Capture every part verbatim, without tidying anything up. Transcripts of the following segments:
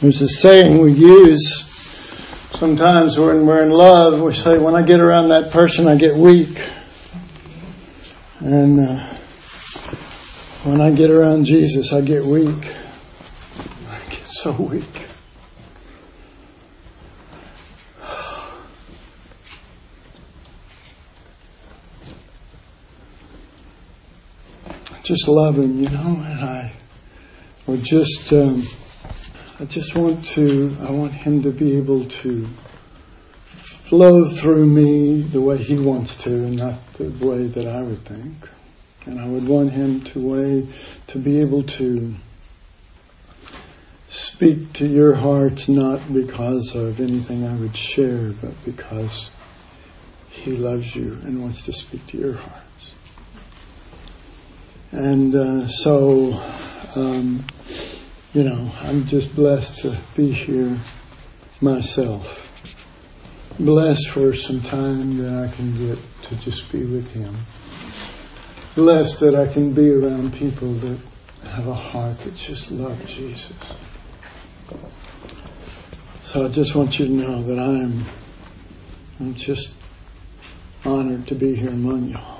There's a saying we use sometimes when we're in love. We say, when I get around that person, I get weak. And uh, when I get around Jesus, I get weak. I get so weak. Just love Him, you know, and I would just... Um, I just want to, I want Him to be able to flow through me the way He wants to, and not the way that I would think. And I would want Him to way, to be able to speak to your hearts, not because of anything I would share, but because He loves you and wants to speak to your hearts. And uh, so, um, You know, I'm just blessed to be here myself. Blessed for some time that I can get to just be with Him. Blessed that I can be around people that have a heart that just love Jesus. So I just want you to know that I'm, I'm just honored to be here among y'all.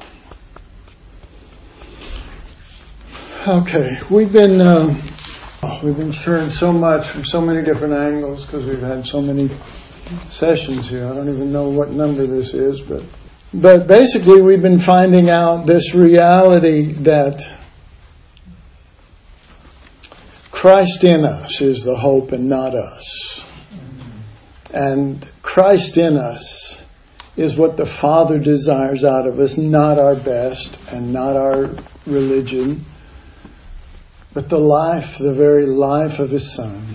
Okay, we've been... Uh, We've been sharing so much from so many different angles because we've had so many sessions here. I don't even know what number this is, but but basically we've been finding out this reality that Christ in us is the hope and not us. And Christ in us is what the Father desires out of us, not our best and not our religion, but the life, the very life of His Son.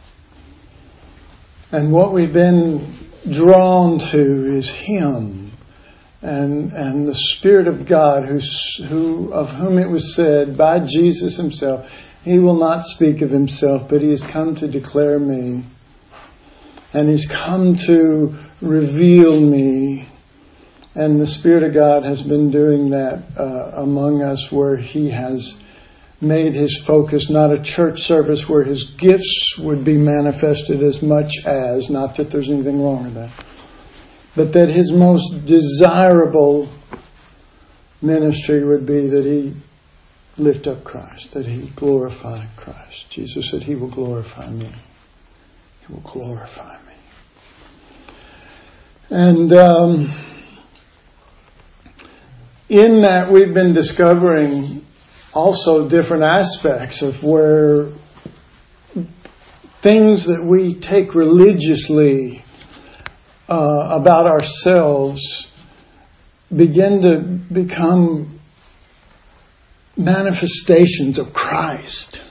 And what we've been drawn to is Him and and the Spirit of God, who's, who of whom it was said by Jesus Himself, He will not speak of Himself, but He has come to declare me. And He's come to reveal me. And the Spirit of God has been doing that uh, among us, where He has made His focus not a church service where His gifts would be manifested as much as, not that there's anything wrong with that, but that His most desirable ministry would be that He lift up Christ, that He glorify Christ. Jesus said He will glorify me. He will glorify me. And um, in that we've been discovering also different aspects of where things that we take religiously uh, about ourselves begin to become manifestations of Christ.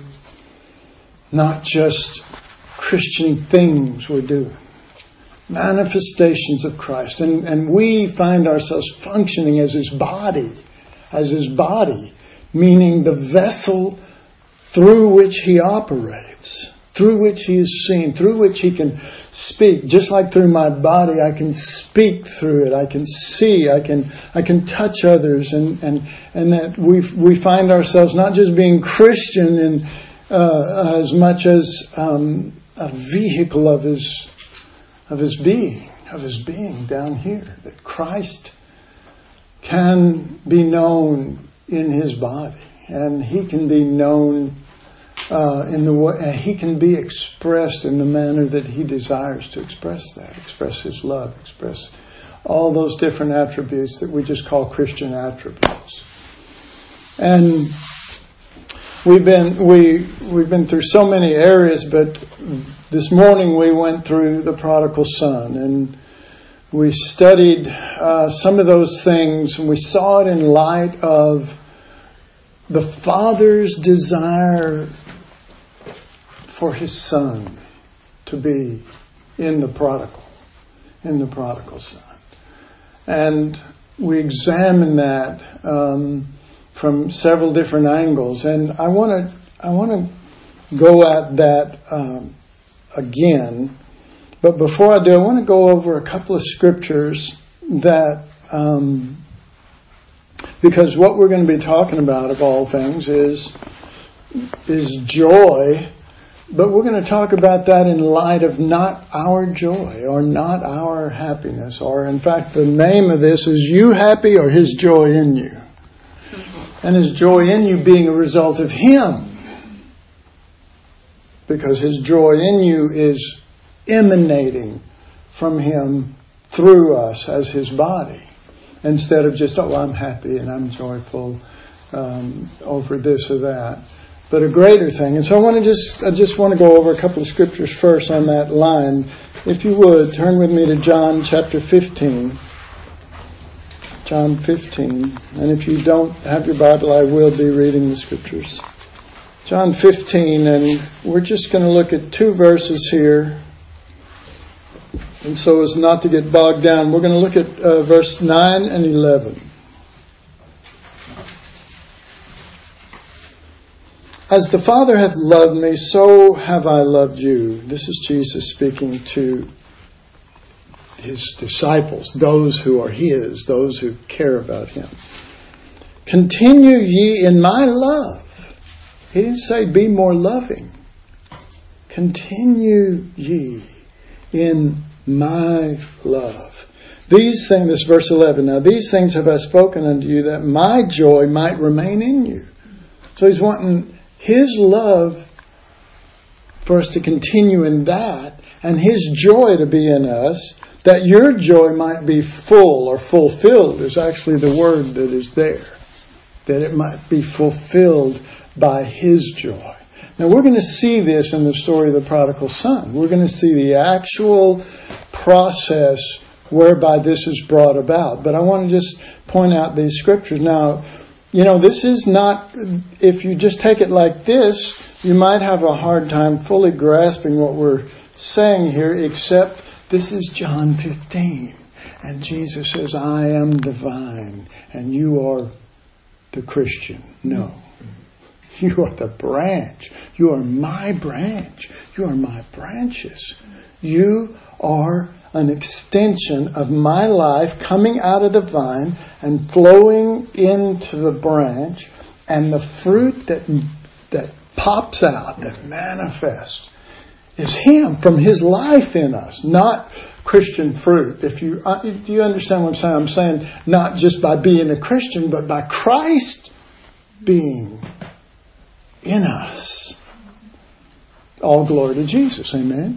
Not just Christian things we're doing. Manifestations of Christ. And, and we find ourselves functioning as His body. As His body. Meaning the vessel through which He operates, through which He is seen, through which He can speak. Just like through my body, I can speak through it. I can see. I can I can touch others, and and and that we we find ourselves not just being Christian in uh, as much as um, a vehicle of His of His being, of His being down here. That Christ can be known in His body, and He can be known uh, in the way He can be expressed in the manner that He desires to express that, express His love, express all those different attributes that we just call Christian attributes. And we've been we we've been through so many areas, but this morning we went through the prodigal son, and we studied uh, some of those things, and we saw it in light of the Father's desire for His Son to be in the prodigal, in the prodigal son. And we examined that um, from several different angles, and I want to I want to go at that um, again. But before I do, I want to go over a couple of scriptures that, um, because what we're going to be talking about, of all things, is is joy But we're going to talk about that in light of not our joy or not our happiness. Or in fact, the name of this is You Happy or His Joy in You? And His joy in you being a result of Him. Because His joy in you is emanating from Him through us as His body. Instead of just, oh, I'm happy and I'm joyful um, over this or that. But a greater thing. And so I want to just, I just want to go over a couple of scriptures first on that line. If you would, turn with me to John chapter fifteen. John fifteen. And if you don't have your Bible, I will be reading the scriptures. John fifteen, and we're just going to look at two verses here. And so as not to get bogged down, we're going to look at uh, verse nine and eleven. As the Father hath loved me, so have I loved you. This is Jesus speaking to His disciples, those who are His, those who care about Him. Continue ye in my love. He didn't say be more loving. Continue ye in my love. These things, this verse eleven, now these things have I spoken unto you that my joy might remain in you. So He's wanting His love for us to continue in that, and His joy to be in us, that your joy might be full or fulfilled is actually the word that is there. That it might be fulfilled by His joy. Now we're going to see this in the story of the prodigal son. We're going to see the actual process whereby this is brought about. But I want to just point out these scriptures. Now, you know, this is not, if you just take it like this, you might have a hard time fully grasping what we're saying here, except this is John fifteen. And Jesus says, I am the vine, and you are the Christian. No. You are the branch. You are my branch. You are my branches. You are an extension of my life coming out of the vine and flowing into the branch, and the fruit that that pops out, that manifests, is Him from His life in us, not Christian fruit. If you uh, do you understand what I'm saying? I'm saying not just by being a Christian, but by Christ being in us. All glory to Jesus. Amen.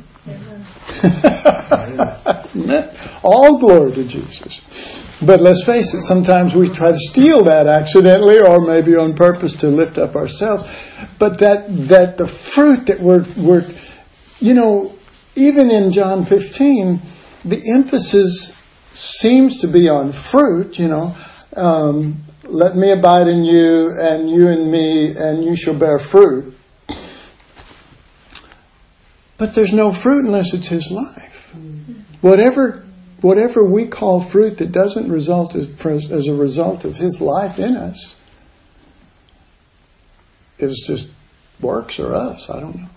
Amen. All glory to Jesus. But let's face it, sometimes we try to steal that accidentally or maybe on purpose to lift up ourselves. But that that the fruit that we're, we're you know, even in John fifteen, the emphasis seems to be on fruit, you know. Um, let me abide in you and you in me and you shall bear fruit. But there's no fruit unless it's His life. Whatever whatever we call fruit that doesn't result as, as a result of His life in us is just works or us. I don't know.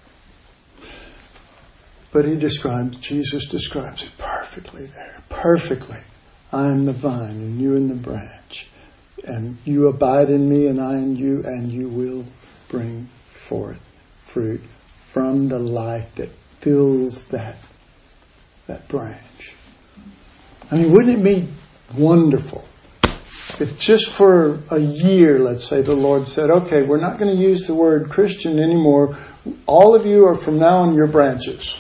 But He describes, Jesus describes it perfectly there. Perfectly. I am the vine and you in the branch. And you abide in me and I in you, and you will bring forth fruit from the life that fills that that branch. I mean, wouldn't it be wonderful if just for a year, let's say, the Lord said, okay, we're not going to use the word Christian anymore. All of you are from now on your branches.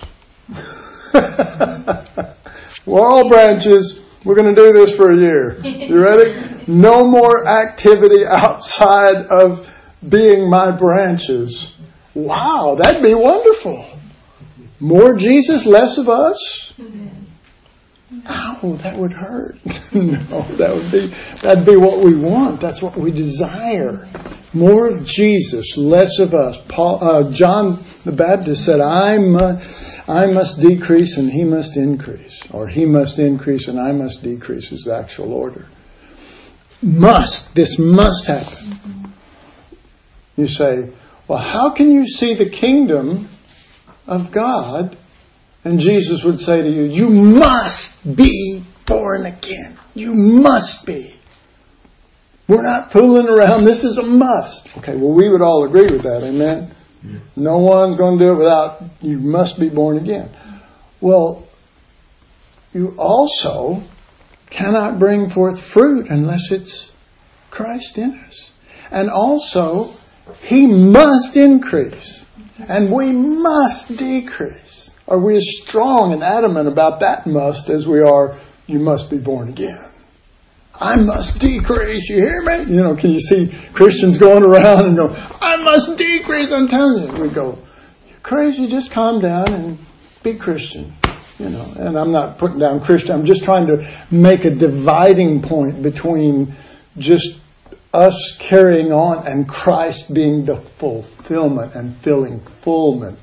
We're all branches. We're going to do this for a year. You ready? No more activity outside of being my branches. Wow, that'd be wonderful. More Jesus, less of us? Ow, that would hurt. No, that would be, that'd be what we want. That's what we desire. More of Jesus, less of us. Paul, uh, John the Baptist said, I must, I must decrease and He must increase. Or He must increase and I must decrease is the actual order. Must. This must happen. You say, well, how can you see the kingdom of God? And Jesus would say to you, you must be born again. You must be. We're not fooling around. This is a must. Okay, well, we would all agree with that. Amen? No one's going to do it without, you must be born again. Well, you also cannot bring forth fruit unless it's Christ in us. And also, He must increase. And we must decrease. Are we as strong and adamant about that must as we are, you must be born again? I must decrease, you hear me? You know, can you see Christians going around and go, I must decrease, I'm telling you. We go, you're crazy, just calm down and be Christian. You know, and I'm not putting down Christian, I'm just trying to make a dividing point between just us carrying on and Christ being the fulfillment and filling fullment.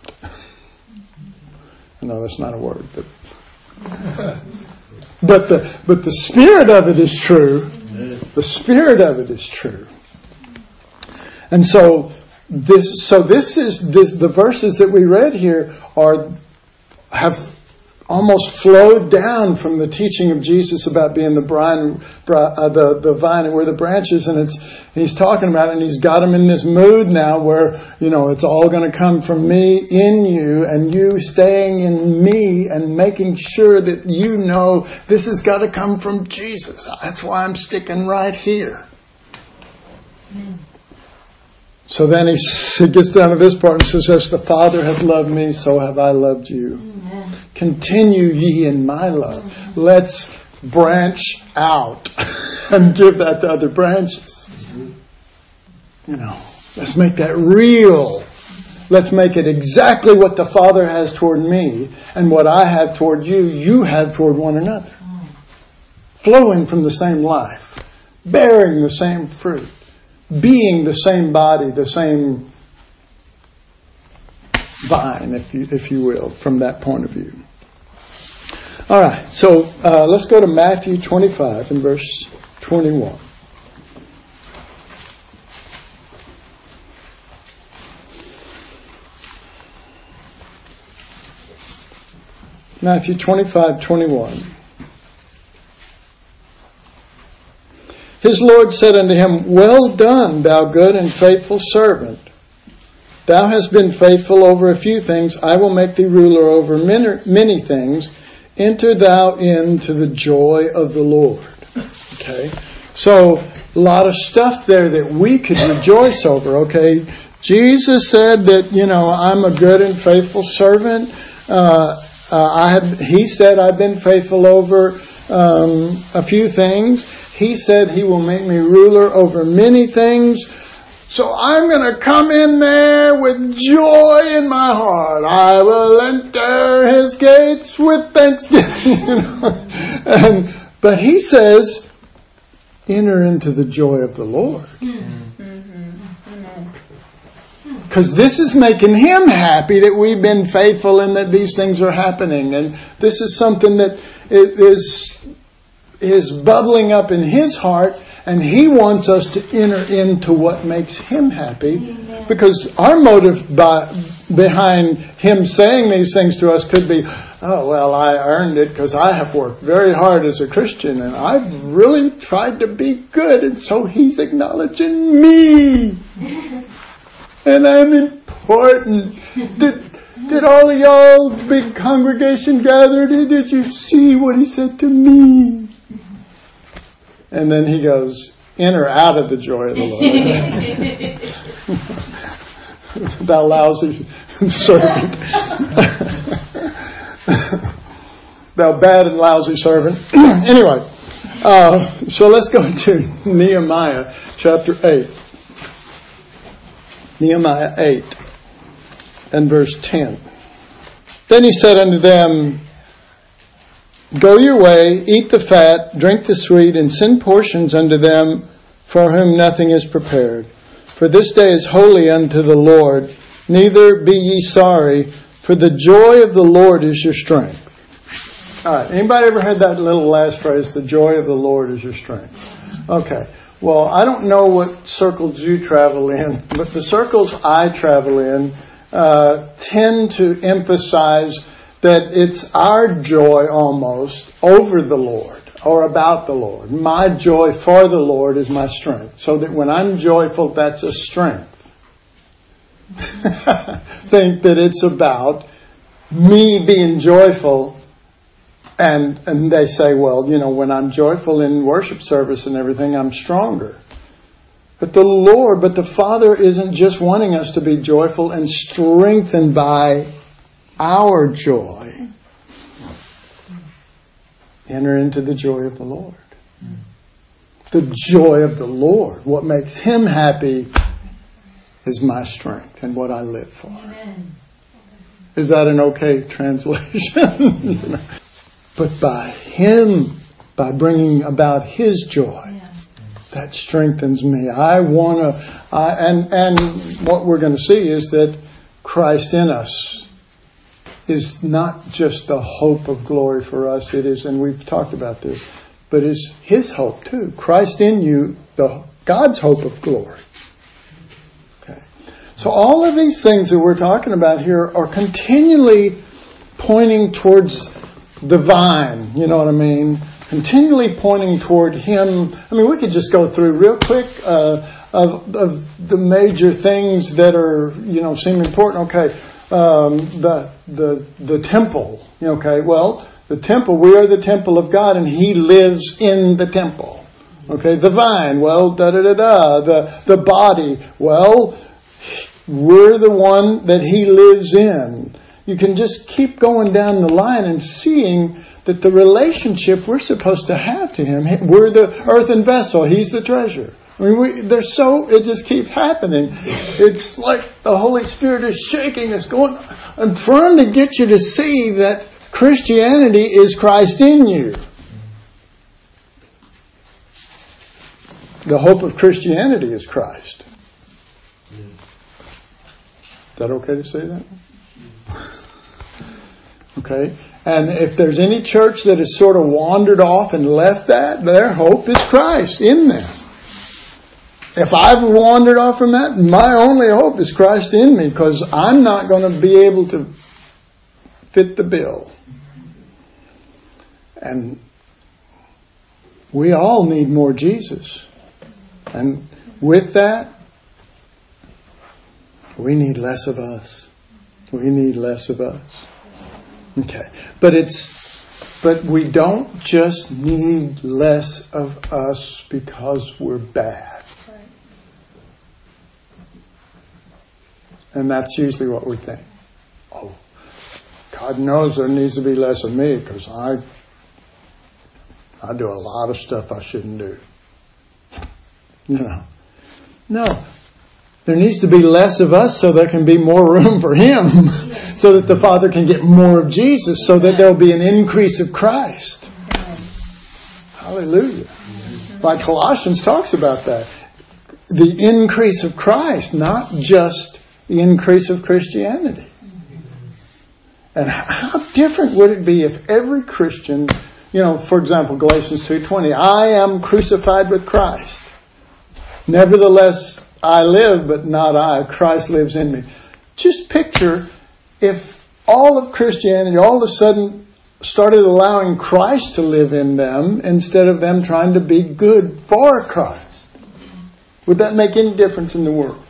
No, that's not a word, but but the but the spirit of it is true. The spirit of it is true. And so this so this is this the verses that we read here are have almost flowed down from the teaching of Jesus about being the brine, uh, the the vine, and we're the branches, and it's he's talking about it, and he's got them in this mood now where, you know, it's all going to come from me in you, and you staying in me and making sure that you know this has got to come from Jesus. That's why I'm sticking right here. Mm. So then he, he gets down to this part and says, as the Father hath loved me, so have I loved you. Amen. Continue ye in my love. Mm-hmm. Let's branch out and give that to other branches. Mm-hmm. You know, let's make that real. Let's make it exactly what the Father has toward me and what I have toward you, you have toward one another. Mm. Flowing from the same life, bearing the same fruit. Being the same body, the same vine, if you if you will, from that point of view. All right, so uh, let's go to Matthew twenty-five and verse twenty-one. Matthew twenty-five, twenty-one. His Lord said unto him, well done, thou good and faithful servant. Thou hast been faithful over a few things. I will make thee ruler over many, many things. Enter thou into the joy of the Lord. Okay. So, a lot of stuff there that we could rejoice over. Okay. Jesus said that, you know, I'm a good and faithful servant. Uh, uh, I have, he said I've been faithful over um, a few things. He said He will make me ruler over many things. So I'm going to come in there with joy in my heart. I will enter His gates with thanksgiving. You know? and, but He says, enter into the joy of the Lord. Because this is making Him happy that we've been faithful and that these things are happening. And this is something that is... is bubbling up in His heart, and He wants us to enter into what makes Him happy. Amen. Because our motive by, behind Him saying these things to us could be, oh, well, I earned it because I have worked very hard as a Christian and I've really tried to be good, and so He's acknowledging me. And I'm important. Did, did all of y'all, big congregation gathered, did you see what He said to me? And then He goes, enter out of the joy of the Lord. Thou lousy servant. Thou bad and lousy servant. Anyway, uh, so let's go to Nehemiah chapter eight. Nehemiah eight and verse ten. Then he said unto them, go your way, eat the fat, drink the sweet, and send portions unto them for whom nothing is prepared. For this day is holy unto the Lord. Neither be ye sorry, for the joy of the Lord is your strength. All right, anybody ever heard that little last phrase, the joy of the Lord is your strength? Okay, well, I don't know what circles you travel in, but the circles I travel in uh, tend to emphasize that it's our joy almost over the Lord or about the Lord. My joy for the Lord is my strength. So that when I'm joyful, that's a strength. think that it's about me being joyful. And and they say, well, you know, when I'm joyful in worship service and everything, I'm stronger. But the Lord, but the Father isn't just wanting us to be joyful and strengthened by our joy. Enter into the joy of the Lord. The joy of the Lord. What makes Him happy is my strength and what I live for. Amen. Is that an okay translation? You know? But by Him, by bringing about His joy, yeah. that strengthens me. I want to, uh, and and what we're going to see is that Christ in us is not just the hope of glory for us. It is, and we've talked about this, but it's His hope too. Christ in you, the God's hope of glory. Okay. So all of these things that we're talking about here are continually pointing towards the vine, you know what I mean? Continually pointing toward Him. I mean, we could just go through real quick uh, of, of the major things that are, you know, seem important. Okay, um, the the the temple. Okay, well, the temple. We are the temple of God, and He lives in the temple. Okay, the vine. Well, da da da da. The the body. Well, we're the one that He lives in. You can just keep going down the line and seeing that the relationship we're supposed to have to Him, we're the earthen vessel, He's the treasure. I mean, we, there's so, it just keeps happening. It's like the Holy Spirit is shaking us, going, I'm trying to get you to see that Christianity is Christ in you. The hope of Christianity is Christ. Is that okay to say that? Okay, and if there's any church that has sort of wandered off and left that, their hope is Christ in them. If I've wandered off from that, my only hope is Christ in me, because I'm not going to be able to fit the bill. And we all need more Jesus. And with that, we need less of us. We need less of us. Okay, but it's, but we don't just need less of us because we're bad. Right. And that's usually what we think. Oh, God knows there needs to be less of me because I, I do a lot of stuff I shouldn't do. You know, no. There needs to be less of us so there can be more room for Him. Yes. So that the Father can get more of Jesus. So that there will be an increase of Christ. Yes. Hallelujah. Yes. Like Colossians talks about that. The increase of Christ, not just the increase of Christianity. And how different would it be if every Christian, you know, for example, Galatians two twenty, I am crucified with Christ. Nevertheless, I live, but not I. Christ lives in me. Just picture if all of Christianity all of a sudden started allowing Christ to live in them instead of them trying to be good for Christ. Would that make any difference in the world?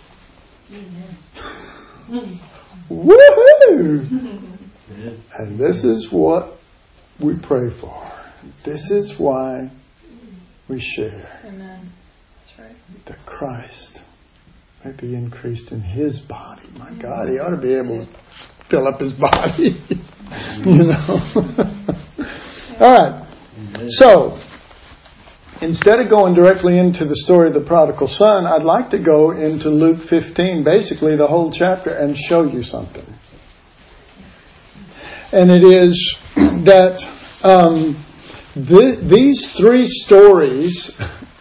Amen. Woohoo! And this is what we pray for. This is why we share. Amen. That's right. That Christ might be increased in His body. My God, He ought to be able to fill up His body. You know. All right. So, instead of going directly into the story of the prodigal son, I'd like to go into Luke fifteen, basically the whole chapter, and show you something. And it is that um, th- these three stories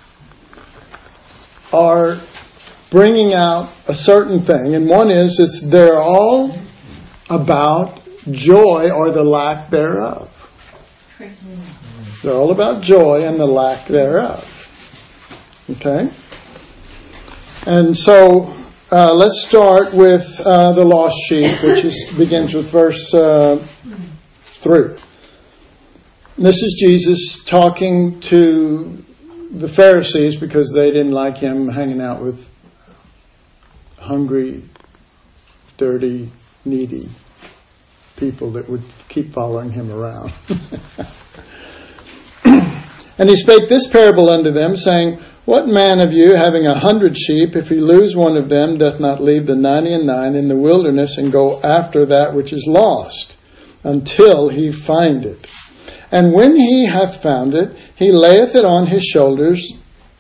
are bringing out a certain thing. And one is, is they're all about joy or the lack thereof. They're all about joy and the lack thereof. Okay? And so, uh, let's start with uh, the lost sheep, which is, begins with verse uh, three. This is Jesus talking to the Pharisees because they didn't like Him hanging out with hungry dirty, needy people that would keep following him around. And he spake this parable unto them, saying, What man of you, having a hundred sheep, if he lose one of them, doth not leave the ninety and nine in the wilderness, and go after that which is lost, until he find it? And when he hath found it, he layeth it on his shoulders,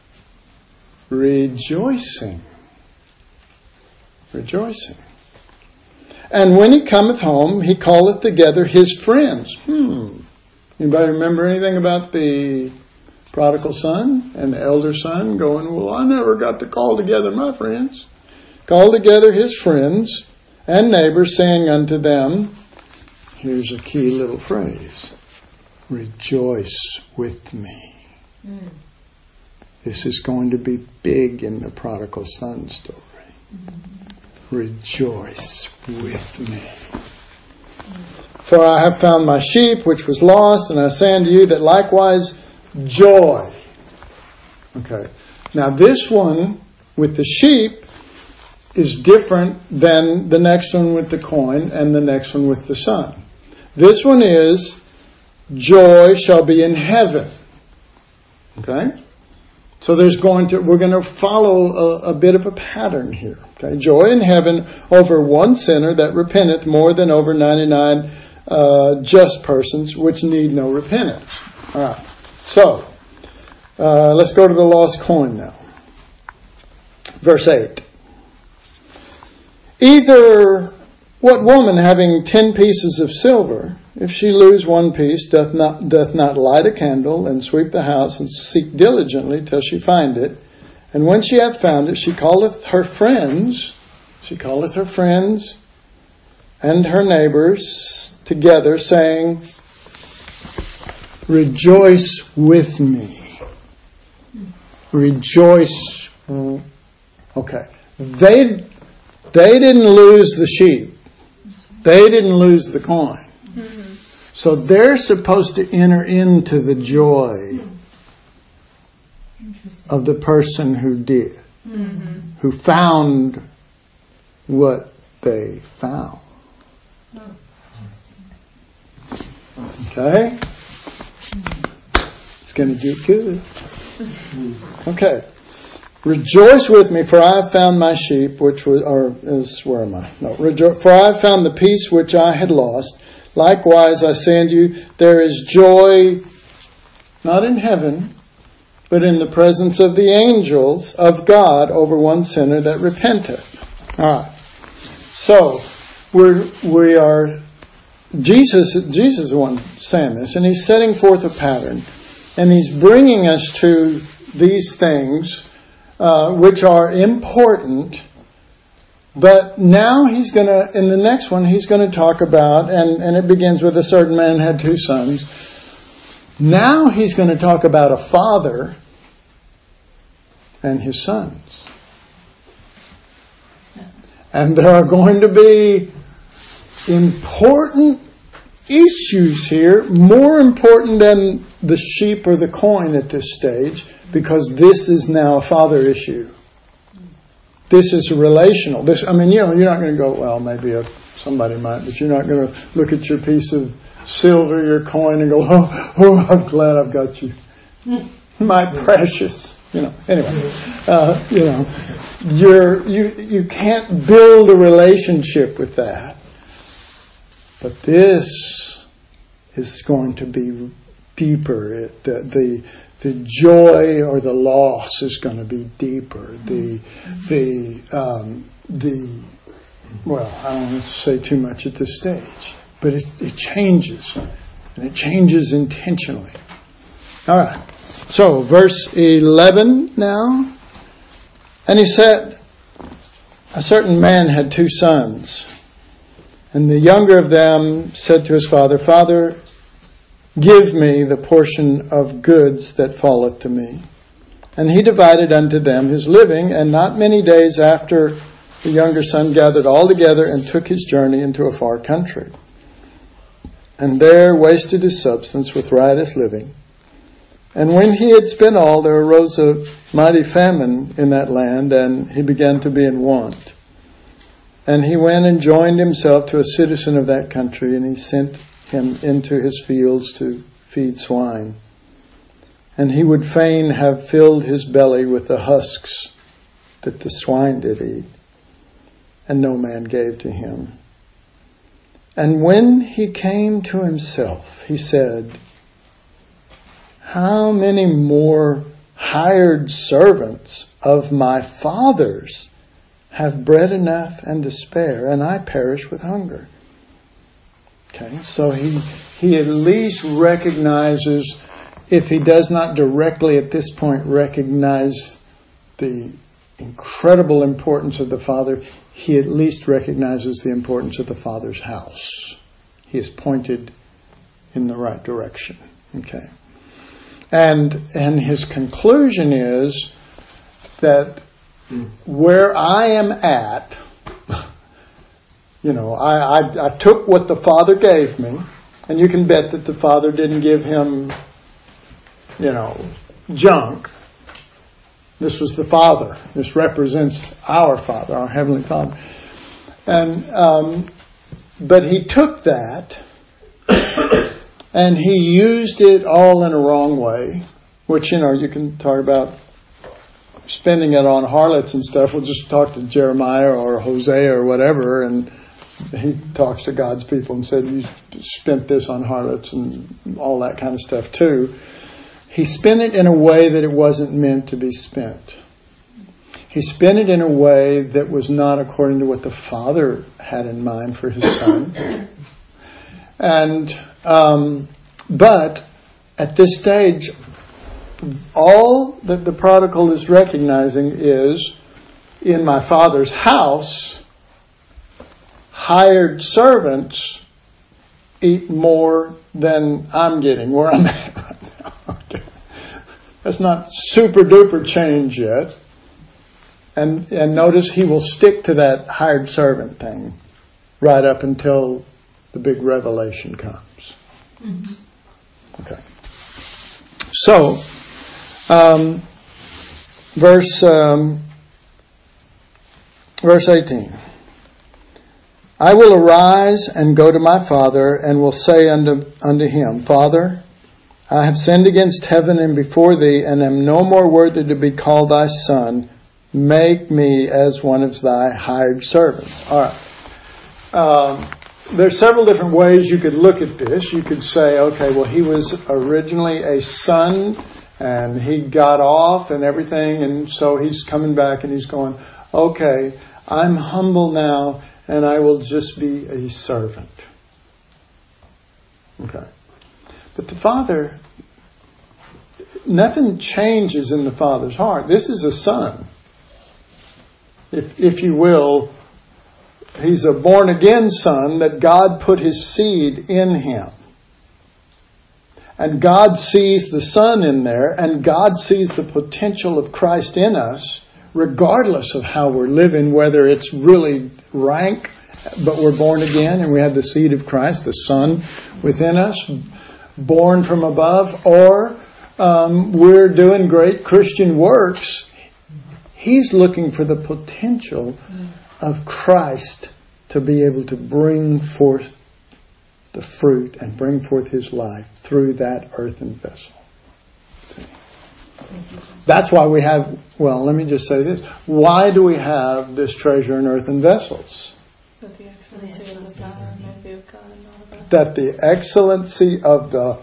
rejoicing. Rejoicing. And when he cometh home, he calleth together his friends. Hmm. Anybody remember anything about the prodigal son and the elder son going, well, I never got to call together my friends. Call together his friends and neighbors, saying unto them, here's a key little phrase, rejoice with me. Mm. This is going to be big in the prodigal son story. Mm-hmm. Rejoice with me. Mm. For I have found my sheep which was lost, and I say unto you that likewise joy. Okay. Now this one with the sheep is different than the next one with the coin and the next one with the son. This one is joy shall be in heaven. Okay? So there's going to, we're going to follow a, a bit of a pattern here. Okay? Joy in heaven over one sinner that repenteth more than over ninety-nine uh, just persons which need no repentance. All right. So, uh, let's go to the lost coin now. Verse eight. Either what woman having ten pieces of silver, if she lose one piece, doth not doth not light a candle, and sweep the house, and seek diligently till she find it? And when she hath found it, she calleth her friends, she calleth her friends and her neighbors together, saying, rejoice with me. Rejoice. Okay. They, they didn't lose the sheep. They didn't lose the coin. Mm-hmm. So they're supposed to enter into the joy of the person who did. Mm-hmm. Who found what they found. Okay? It's going to get good. Okay. Rejoice with me, for I have found my sheep, which was, or is, where am I? No, rejo- for I have found the piece which I had lost. Likewise, I say unto you, there is joy, not in heaven, but in the presence of the angels of God over one sinner that repenteth. All right. So, we're, we are, Jesus, Jesus is the one saying this, and he's setting forth a pattern. And he's bringing us to these things uh, which are important. But now he's going to, in the next one, he's going to talk about, and, and it begins with a certain man had two sons. Now he's going to talk about a father and his sons. And there are going to be important issues here, more important than the sheep or the coin at this stage, because this is now a father issue. This is relational. This, I mean, you know, you're not going to go, well, maybe a, somebody might, but you're not going to look at your piece of silver, your coin, and go, oh, oh I'm glad I've got you. My precious. You know, anyway, uh, you know, you're, you, you can't build a relationship with that. But this is going to be deeper. It, the, the the joy or the loss is going to be deeper. The the um, the well, I don't want to say too much at this stage, but it, it changes, and it changes intentionally. All right. So verse eleven now, and he said, a certain man had two sons. And the younger of them said to his father, Father, give me the portion of goods that falleth to me. And he divided unto them his living, and not many days after the younger son gathered all together and took his journey into a far country. And there wasted his substance with riotous living. And when he had spent all, there arose a mighty famine in that land, and he began to be in want. And he went and joined himself to a citizen of that country, and he sent him into his fields to feed swine. And he would fain have filled his belly with the husks that the swine did eat, and no man gave to him. And when he came to himself, he said, how many more hired servants of my father's have bread enough and to spare, and I perish with hunger? Okay, so he he at least recognizes, if he does not directly at this point recognize the incredible importance of the Father, he at least recognizes the importance of the Father's house. He is pointed in the right direction. Okay. And and his conclusion is that where I am at, you know, I, I, I took what the Father gave me, and you can bet that the Father didn't give him, you know, junk. This was the Father. This represents our Father, our Heavenly Father. And um, but he took that and he used it all in a wrong way, which, you know, you can talk about spending it on harlots and stuff. We'll just talk to Jeremiah or Hosea or whatever, and he talks to God's people and said, you spent this on harlots and all that kind of stuff too. He spent it in a way that it wasn't meant to be spent. He spent it in a way that was not according to what the Father had in mind for his Son. And, um, but at this stage, all that the prodigal is recognizing is, in my Father's house, hired servants eat more than I'm getting, where I'm at right now. Okay. That's not super duper change yet. And and notice he will stick to that hired servant thing right up until the big revelation comes. Mm-hmm. Okay. So, um, verse um, verse eighteen. I will arise and go to my father, and will say unto unto him, Father, I have sinned against heaven and before thee, and am no more worthy to be called thy son. Make me as one of thy hired servants. All right. Um, there's several different ways you could look at this. You could say, okay, well, he was originally a son, and he got off and everything, and so he's coming back and he's going, okay, I'm humble now, and I will just be a servant. Okay. But the Father, nothing changes in the Father's heart. This is a son. If, if you will, he's a born-again son that God put his seed in him. And God sees the Son in there, and God sees the potential of Christ in us, regardless of how we're living, whether it's really rank, but we're born again and we have the seed of Christ, the Son within us, born from above, or um, we're doing great Christian works. He's looking for the potential of Christ to be able to bring forth the fruit and bring forth his life through that earthen vessel. See? That's why we have, well, let me just say this. Why do we have this treasure in earthen vessels? That the excellency of the power might be of God and not of us. That the excellency of the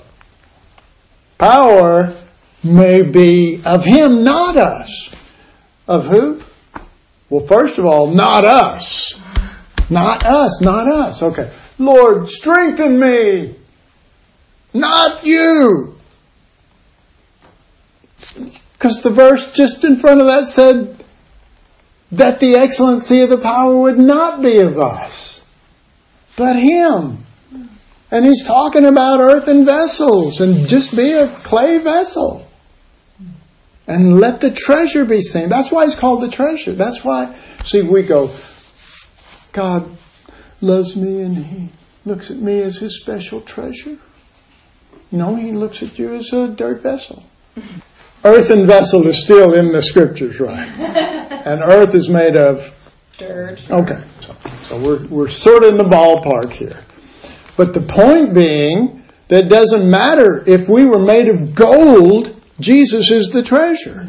power may be of him, not us. Of who? Well, first of all, not us. Not us, not us. Okay. Lord, strengthen me. Not you. Because the verse just in front of that said that the excellency of the power would not be of us, but him. And he's talking about earthen vessels, and just be a clay vessel. And let the treasure be seen. That's why it's called the treasure. That's why, see, we go, God loves me and he looks at me as his special treasure. No, he looks at you as a dirt vessel. Earthen vessel is still in the scriptures, right? And earth is made of Stirred. Okay, so, so we're we're sort of in the ballpark here. But the point being that it doesn't matter if we were made of gold, Jesus is the treasure.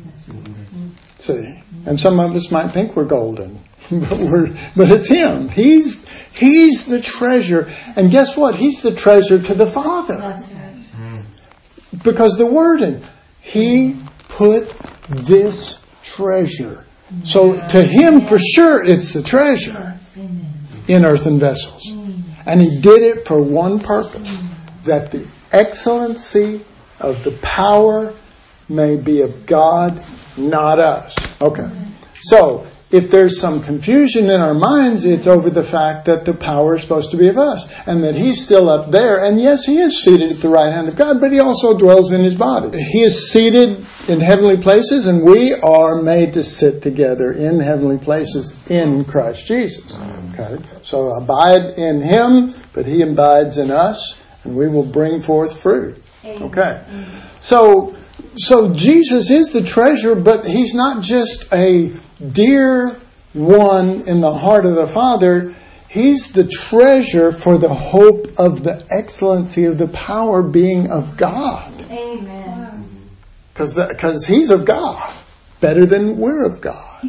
See, and some of us might think we're golden, but we're but it's Him. He's He's the treasure, and guess what? He's the treasure to the Father. That's right. Because the wording, He put this treasure. So to Him, for sure, it's the treasure in earthen vessels. And He did it for one purpose, that the excellency of the power may be of God, not us. Okay. So, if there's some confusion in our minds, it's over the fact that the power is supposed to be of us. And that He's still up there. And yes, He is seated at the right hand of God, but He also dwells in His body. He is seated in heavenly places, and we are made to sit together in heavenly places in Christ Jesus. Okay? So abide in Him, but He abides in us, and we will bring forth fruit. Okay. So, so Jesus is the treasure, but He's not just a dear one in the heart of the Father. He's the treasure for the hope of the excellency of the power being of God. Amen. Because He's of God. Better than we're of God.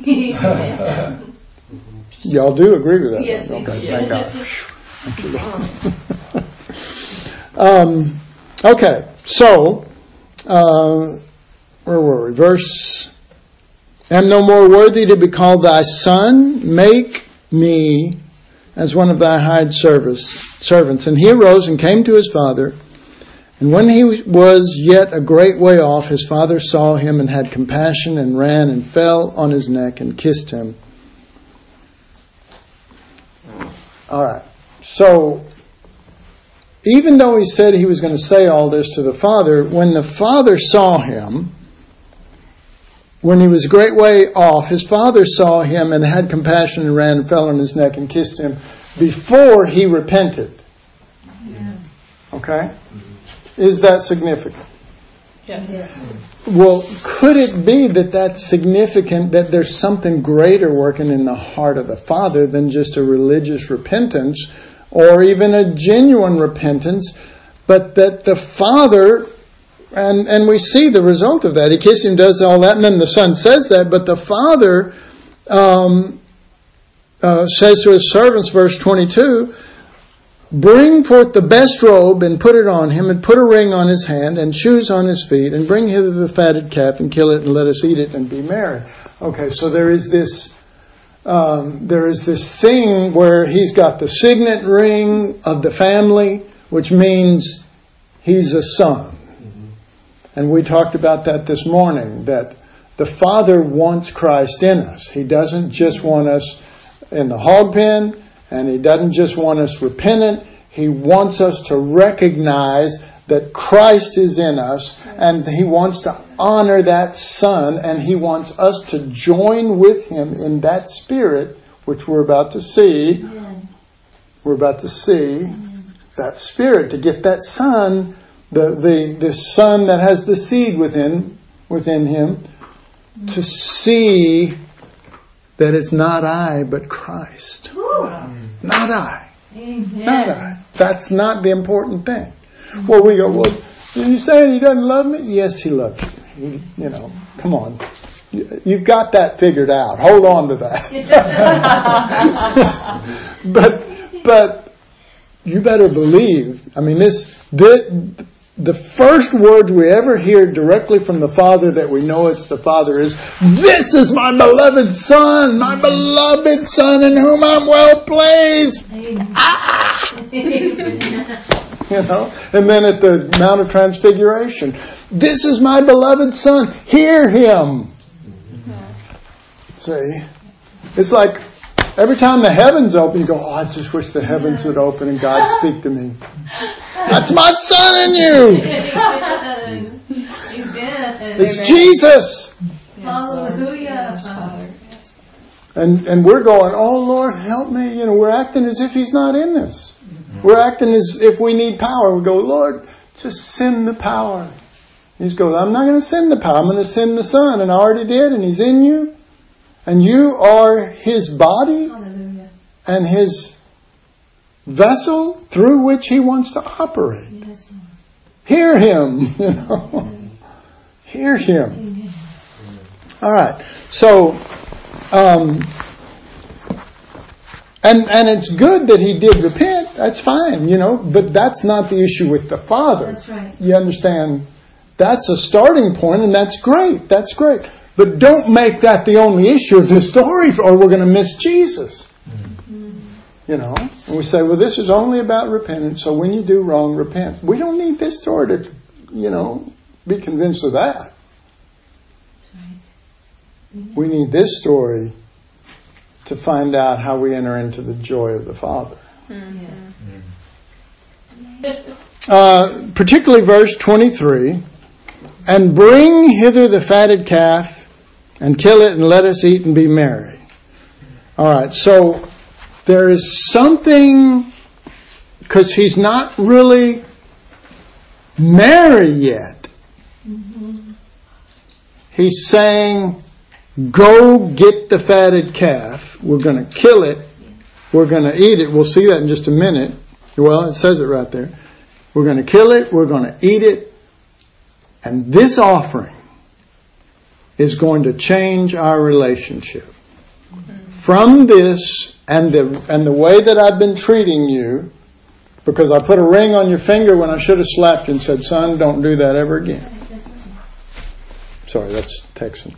Y'all do agree with that? Yes, okay, thank God. Thank you. um, okay, so, uh, where were we? Verse... Am no more worthy to be called thy son. Make me as one of thy hired service, servants. And he arose and came to his father. And when he was yet a great way off, his father saw him and had compassion and ran and fell on his neck and kissed him. All right. So, even though he said he was going to say all this to the father, when the father saw him, when he was a great way off, his father saw him and had compassion and ran and fell on his neck and kissed him before he repented. Yeah. Okay? Is that significant? Yes. Well, could it be that that's significant, that there's something greater working in the heart of the Father than just a religious repentance or even a genuine repentance, but that the Father... And and we see the result of that. He kisses him, does all that, and then the Son says that. But the Father um, uh, says to His servants, verse twenty-two, bring forth the best robe and put it on him, and put a ring on his hand and shoes on his feet, and bring hither the fatted calf and kill it, and let us eat it and be merry. Okay, so there is this um, there is this thing where he's got the signet ring of the family, which means he's a son. And we talked about that this morning, that the Father wants Christ in us. He doesn't just want us in the hog pen, and He doesn't just want us repentant. He wants us to recognize that Christ is in us, and He wants to honor that Son, and He wants us to join with Him in that Spirit, which we're about to see. Amen. We're about to see Amen. That Spirit, to get that Son... The, the the Son that has the seed within within Him, to see that it's not I but Christ. Ooh. Not I. Amen. Not I. That's not the important thing. Well, we go, well, are you saying He doesn't love me? Yes, He loves you. He, you know, come on. You've got that figured out. Hold on to that. but but you better believe. I mean, this this. The first words we ever hear directly from the Father that we know it's the Father is, this is my beloved Son, my beloved Son in whom I'm well pleased. Ah! You know, and then at the Mount of Transfiguration, this is my beloved Son, hear Him. See, it's like every time the heavens open, you go, oh, I just wish the heavens would open and God speak to me. That's my Son in you. It's Jesus. Hallelujah. And and we're going, oh Lord, help me. You know, we're acting as if He's not in this. We're acting as if we need power. We go, Lord, just send the power. He just goes, I'm not going to send the power. I'm going to send the Son, and I already did, and He's in you. And you are His body Hallelujah. and His vessel through which He wants to operate. Yes, Lord. Hear Him. You know? Hear Him. Amen. All right. So, um, and and it's good that He did repent. That's fine, you know. But that's not the issue with the Father. That's right. You understand? That's a starting point, and that's great. That's great. But don't make that the only issue of the story, or we're going to miss Jesus. Mm-hmm. You know, and we say, well, this is only about repentance. So when you do wrong, repent. We don't need this story to, you know, be convinced of that. That's right. Amen. We need this story to find out how we enter into the joy of the Father. Mm-hmm. Uh, particularly verse twenty-three. And bring hither the fatted calf, and kill it, and let us eat and be merry. All right, so there is something, because he's not really merry yet. Mm-hmm. He's saying, go get the fatted calf. We're going to kill it. We're going to eat it. We'll see that in just a minute. Well, it says it right there. We're going to kill it. We're going to eat it. And this offering is going to change our relationship. Mm-hmm. From this and the and the way that I've been treating you, because I put a ring on your finger when I should have slapped you and said, son, don't do that ever again. Sorry, that's Texan.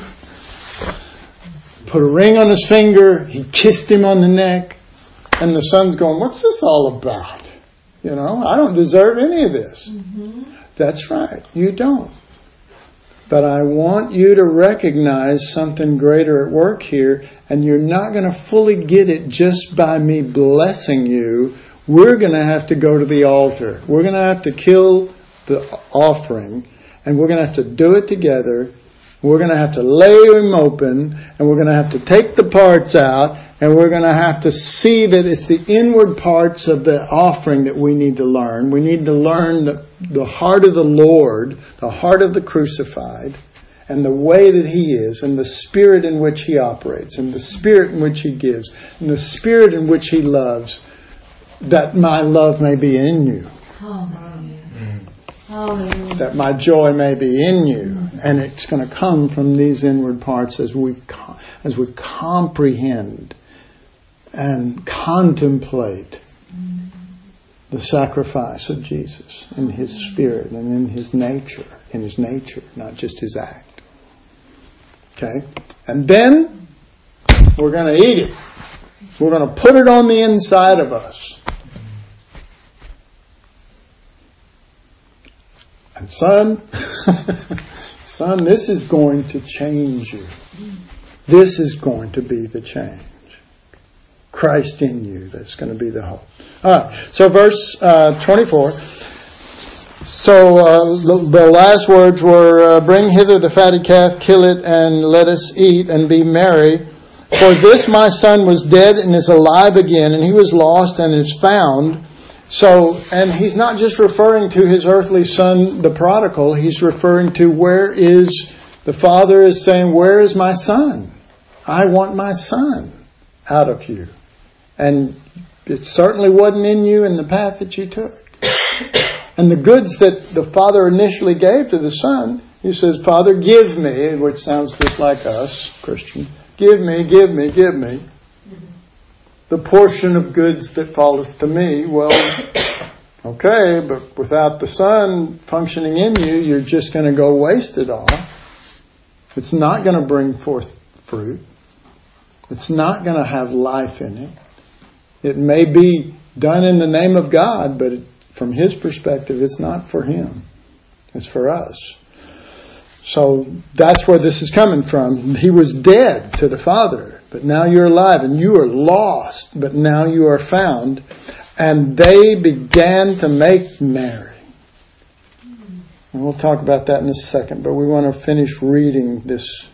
Put a ring on his finger. He kissed him on the neck. And the son's going, what's this all about? You know, I don't deserve any of this. Mm-hmm. That's right. You don't. But I want you to recognize something greater at work here, and you're not going to fully get it just by me blessing you. We're going to have to go to the altar. We're going to have to kill the offering, and we're going to have to do it together. We're going to have to lay him open, and we're going to have to take the parts out, and we're going to have to see that it's the inward parts of the offering that we need to learn. We need to learn the, the heart of the Lord, the heart of the crucified, and the way that He is, and the spirit in which He operates, and the spirit in which He gives, and the spirit in which He loves, that my love may be in you. Hallelujah. Hallelujah. That my joy may be in you. And it's going to come from these inward parts as we as we comprehend and contemplate the sacrifice of Jesus in His spirit and in His nature, in His nature, not just His act. Okay? And then we're going to eat it. We're going to put it on the inside of us. And son, son, this is going to change you. This is going to be the change. Christ in you, that's going to be the hope. All right, so verse uh, twenty-four. So uh, the, the last words were, uh, bring hither the fatted calf, kill it, and let us eat and be merry. For this my son was dead and is alive again, and he was lost and is found. So, and he's not just referring to his earthly son, the prodigal. He's referring to where is, the father is saying, where is my son? I want my son out of you. And it certainly wasn't in you in the path that you took. And the goods that the father initially gave to the son, he says, Father, give me, which sounds just like us, Christian. Give me, give me, give me. The portion of goods that falleth to me. Well, okay, but without the Son functioning in you, you're just going to go waste it all. It's not going to bring forth fruit. It's not going to have life in it. It may be done in the name of God, but it, from His perspective, it's not for Him. It's for us. So that's where this is coming from. He was dead to the Father, but now you're alive, and you are lost, but now you are found. And they began to make merry. And we'll talk about that in a second, but we want to finish reading this.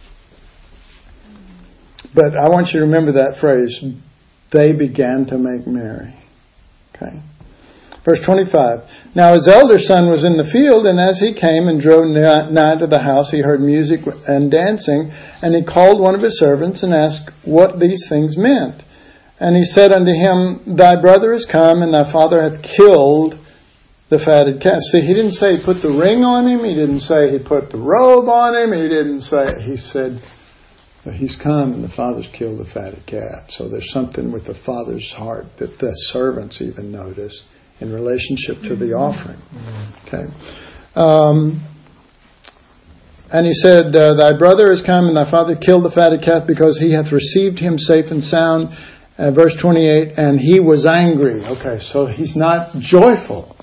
But I want you to remember that phrase, they began to make merry. Okay? Verse twenty-five. Now his elder son was in the field, and as he came and drew nigh to the house, he heard music and dancing, and he called one of his servants and asked what these things meant. And he said unto him, Thy brother is come, and thy father hath killed the fatted calf. See, he didn't say he put the ring on him. He didn't say he put the robe on him. He didn't say, he said, he's come and the father's killed the fatted calf. So there's something with the father's heart that the servants even notice in relationship to the offering. Okay. Um, and he said, uh, Thy brother is come, and thy father killed the fatted calf, because he hath received him safe and sound. Uh, verse twenty-eight, and he was angry. Okay, so he's not joyful.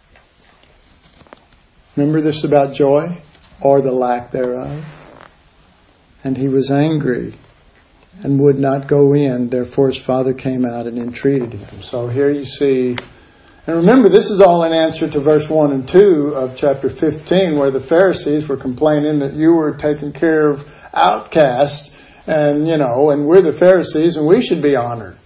Remember this about joy, or the lack thereof? And he was angry and would not go in. Therefore his father came out and entreated him. So here you see, and remember this is all in answer to verse one and two of chapter fifteen, where the Pharisees were complaining that you were taking care of outcasts, and you know, and we're the Pharisees and we should be honored.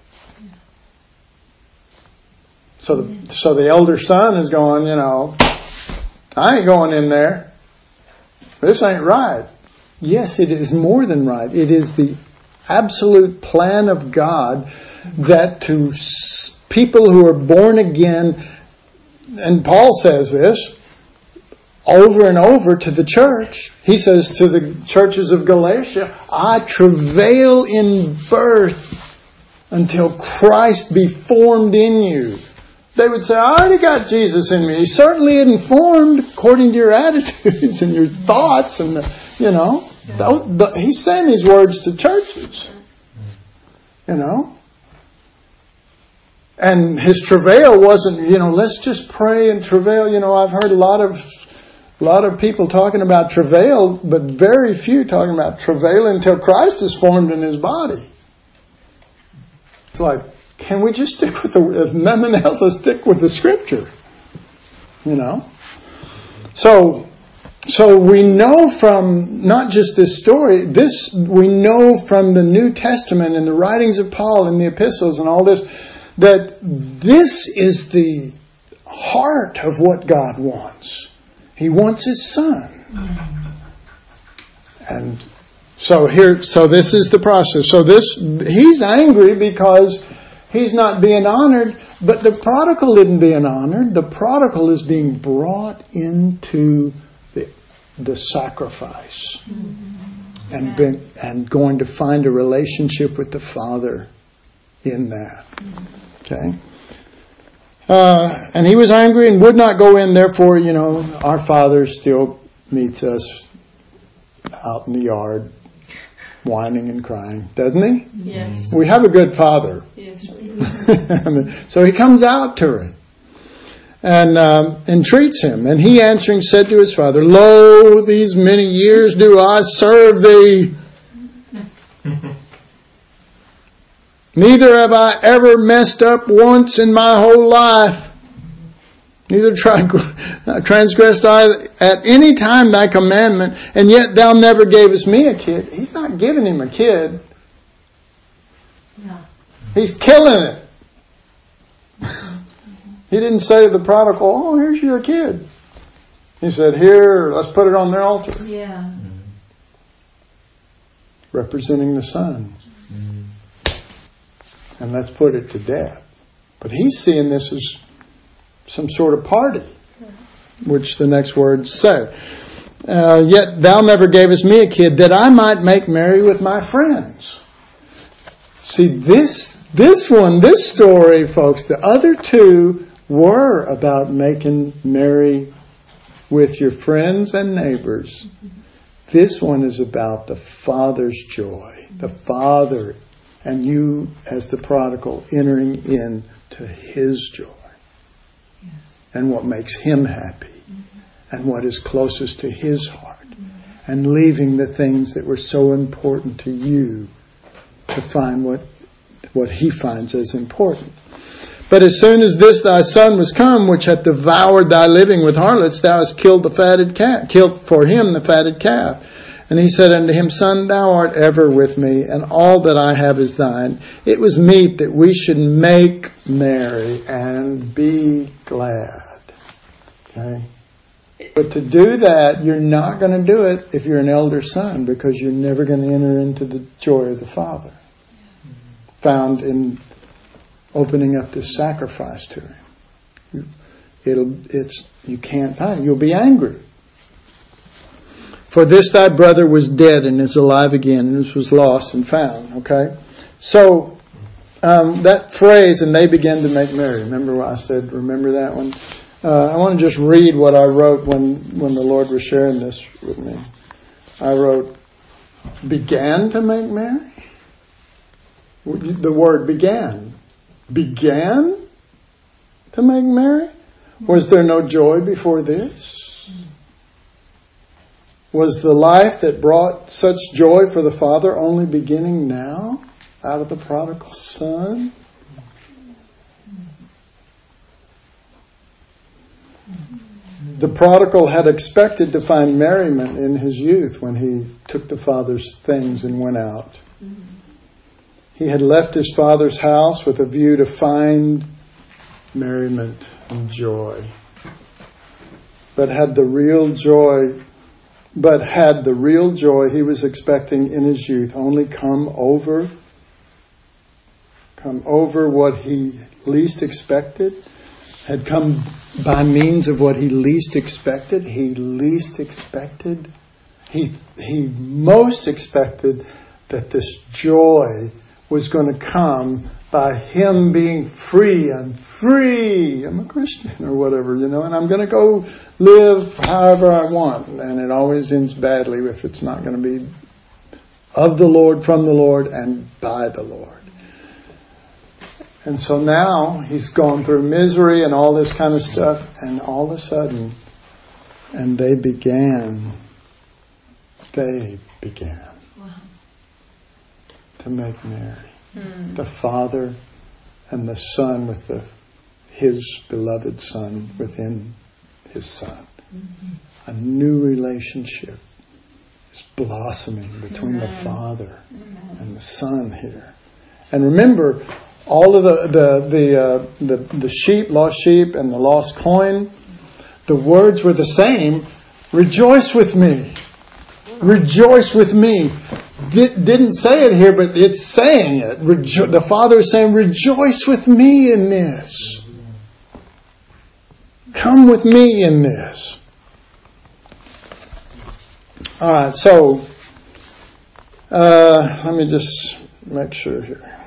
So the, so the elder son is going, you know, I ain't going in there. This ain't right. Yes, it is more than right. It is the absolute plan of God that to s- people who are born again, and Paul says this over and over to the church. He says to the churches of Galatia, I travail in birth until Christ be formed in you. They would say, I already got Jesus in me. He certainly isn't formed according to your attitudes and your thoughts. And, you know, yeah. He's saying these words to churches. You know. And his travail wasn't, you know, let's just pray and travail. You know, I've heard a lot of a lot of people talking about travail, but very few talking about travail until Christ is formed in his body. It's like, can we just stick with the, if nothing else, let's stick with the scripture. You know? So, so we know from not just this story, this, we know from the New Testament and the writings of Paul and the epistles and all this, that this is the heart of what God wants. He wants his son. And so here, so this is the process. So this, he's angry because he's not being honored, but the prodigal isn't being honored. The prodigal is being brought into the, the sacrifice mm-hmm. and yeah. been, and going to find a relationship with the Father in that. Okay. Uh, and he was angry and would not go in. Therefore, you know, our Father still meets us out in the yard, whining and crying, doesn't he? Yes. We have a good Father. Yes. So he comes out to him and um, entreats him. And he answering said to his father, Lo, these many years do I serve thee. Neither have I ever messed up once in my whole life. Neither transgressed I at any time thy commandment, and yet thou never gavest me a kid. He's not giving him a kid. No. He's killing it. He didn't say to the prodigal, oh, here's your kid. He said, here, let's put it on the altar. Yeah. Representing the Son. And let's put it to death. But he's seeing this as some sort of party, which the next words say. Uh, yet thou never gavest me a kid that I might make merry with my friends. See, this, this one, this story, folks, the other two were about making merry with your friends and neighbors. This one is about the Father's joy. The Father and you as the prodigal entering into his joy. Yes. And what makes him happy. Mm-hmm. And what is closest to his heart. Mm-hmm. And leaving the things that were so important to you to find what what he finds as important. But as soon as this thy son was come, which hath devoured thy living with harlots, thou hast killed the fatted calf, killed for him the fatted calf. And he said unto him, Son, thou art ever with me, and all that I have is thine. It was meet that we should make merry and be glad. Okay? But to do that, you're not going to do it if you're an elder son, because you're never going to enter into the joy of the Father, found in opening up this sacrifice to Him. You, it'll, it's, you can't find it. You'll be angry. For this thy brother was dead and is alive again, and this was lost and found. Okay? So, um, that phrase, and they began to make merry. Remember what I said? Remember that one? Uh, I want to just read what I wrote when, when the Lord was sharing this with me. I wrote, began to make merry? The word began. Began to make merry? Was there no joy before this? Was the life that brought such joy for the Father only beginning now, out of the prodigal son? The prodigal had expected to find merriment in his youth when he took the Father's things and went out. He had left his father's house with a view to find merriment and joy. But had the real joy, but had the real joy he was expecting in his youth only come over, come over what he least expected, had come by means of what he least expected, he least expected, he, he most expected that this joy was going to come by him being free. I'm free. I'm a Christian or whatever, you know, and I'm going to go live however I want. And it always ends badly if it's not going to be of the Lord, from the Lord, and by the Lord. And so now he's gone through misery and all this kind of stuff, and all of a sudden, and they began, they began. To make merry. Mm. The Father and the Son with the His beloved Son within His Son. Mm-hmm. A new relationship is blossoming between Amen. The Father Amen. And the Son here. And remember, all of the the the, uh, the the sheep, lost sheep, and the lost coin, the words were the same. Rejoice with me. Rejoice with me. Didn't say it here, but it's saying it. Rejo- the Father is saying, rejoice with me in this. Come with me in this. All right, so uh, let me just make sure here.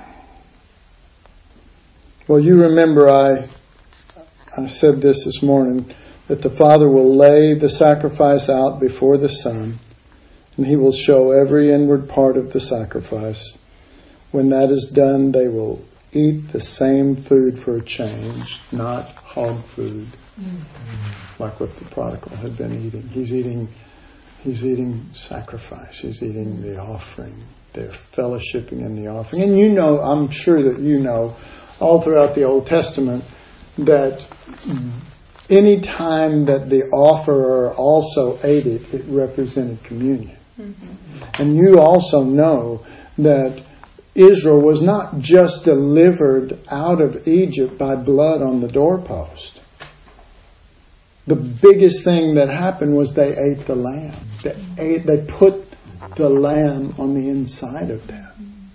Well, you remember I I said this this morning, that the Father will lay the sacrifice out before the Son, and He will show every inward part of the sacrifice. When that is done, they will eat the same food for a change, not hog food, mm-hmm. like what the prodigal had been eating. He's eating, he's eating sacrifice. He's eating the offering. They're fellowshipping in the offering. And you know, I'm sure that you know, all throughout the Old Testament, that any time that the offerer also ate it, it represented communion. Mm-hmm. And you also know that Israel was not just delivered out of Egypt by blood on the doorpost. The biggest thing that happened was they ate the lamb. They ate, they put the lamb on the inside of them.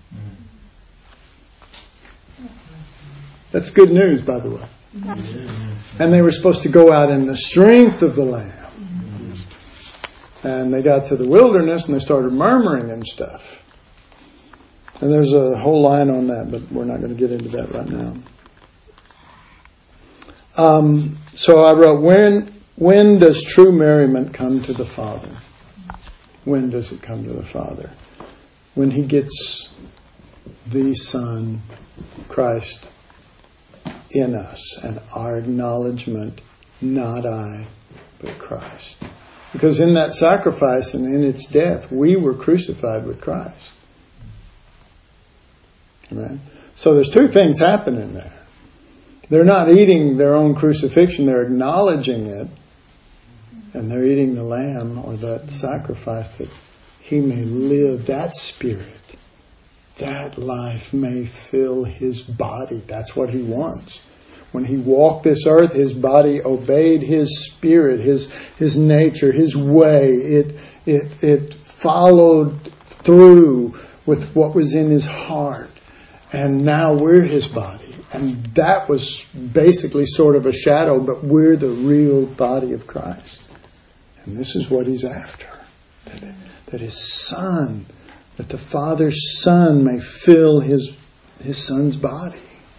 That's good news, by the way. And they were supposed to go out in the strength of the lamb. And they got to the wilderness and they started murmuring and stuff. And there's a whole line on that, but we're not going to get into that right now. Um, so I wrote, when, when does true merriment come to the Father? When does it come to the Father? When He gets the Son, Christ, in us, and our acknowledgement, not I, but Christ. Because in that sacrifice and in its death, we were crucified with Christ. Amen. So there's two things happening there. They're not eating their own crucifixion, they're acknowledging it, and they're eating the lamb or that sacrifice that he may live, that spirit, that life may fill his body. That's what he wants. When he walked this earth, his body obeyed his spirit, his his nature, his way. It it it followed through with what was in his heart. And now we're his body. And that was basically sort of a shadow, but we're the real body of Christ. And this is what he's after. That, that his son, that the Father's Son may fill his his Son's body.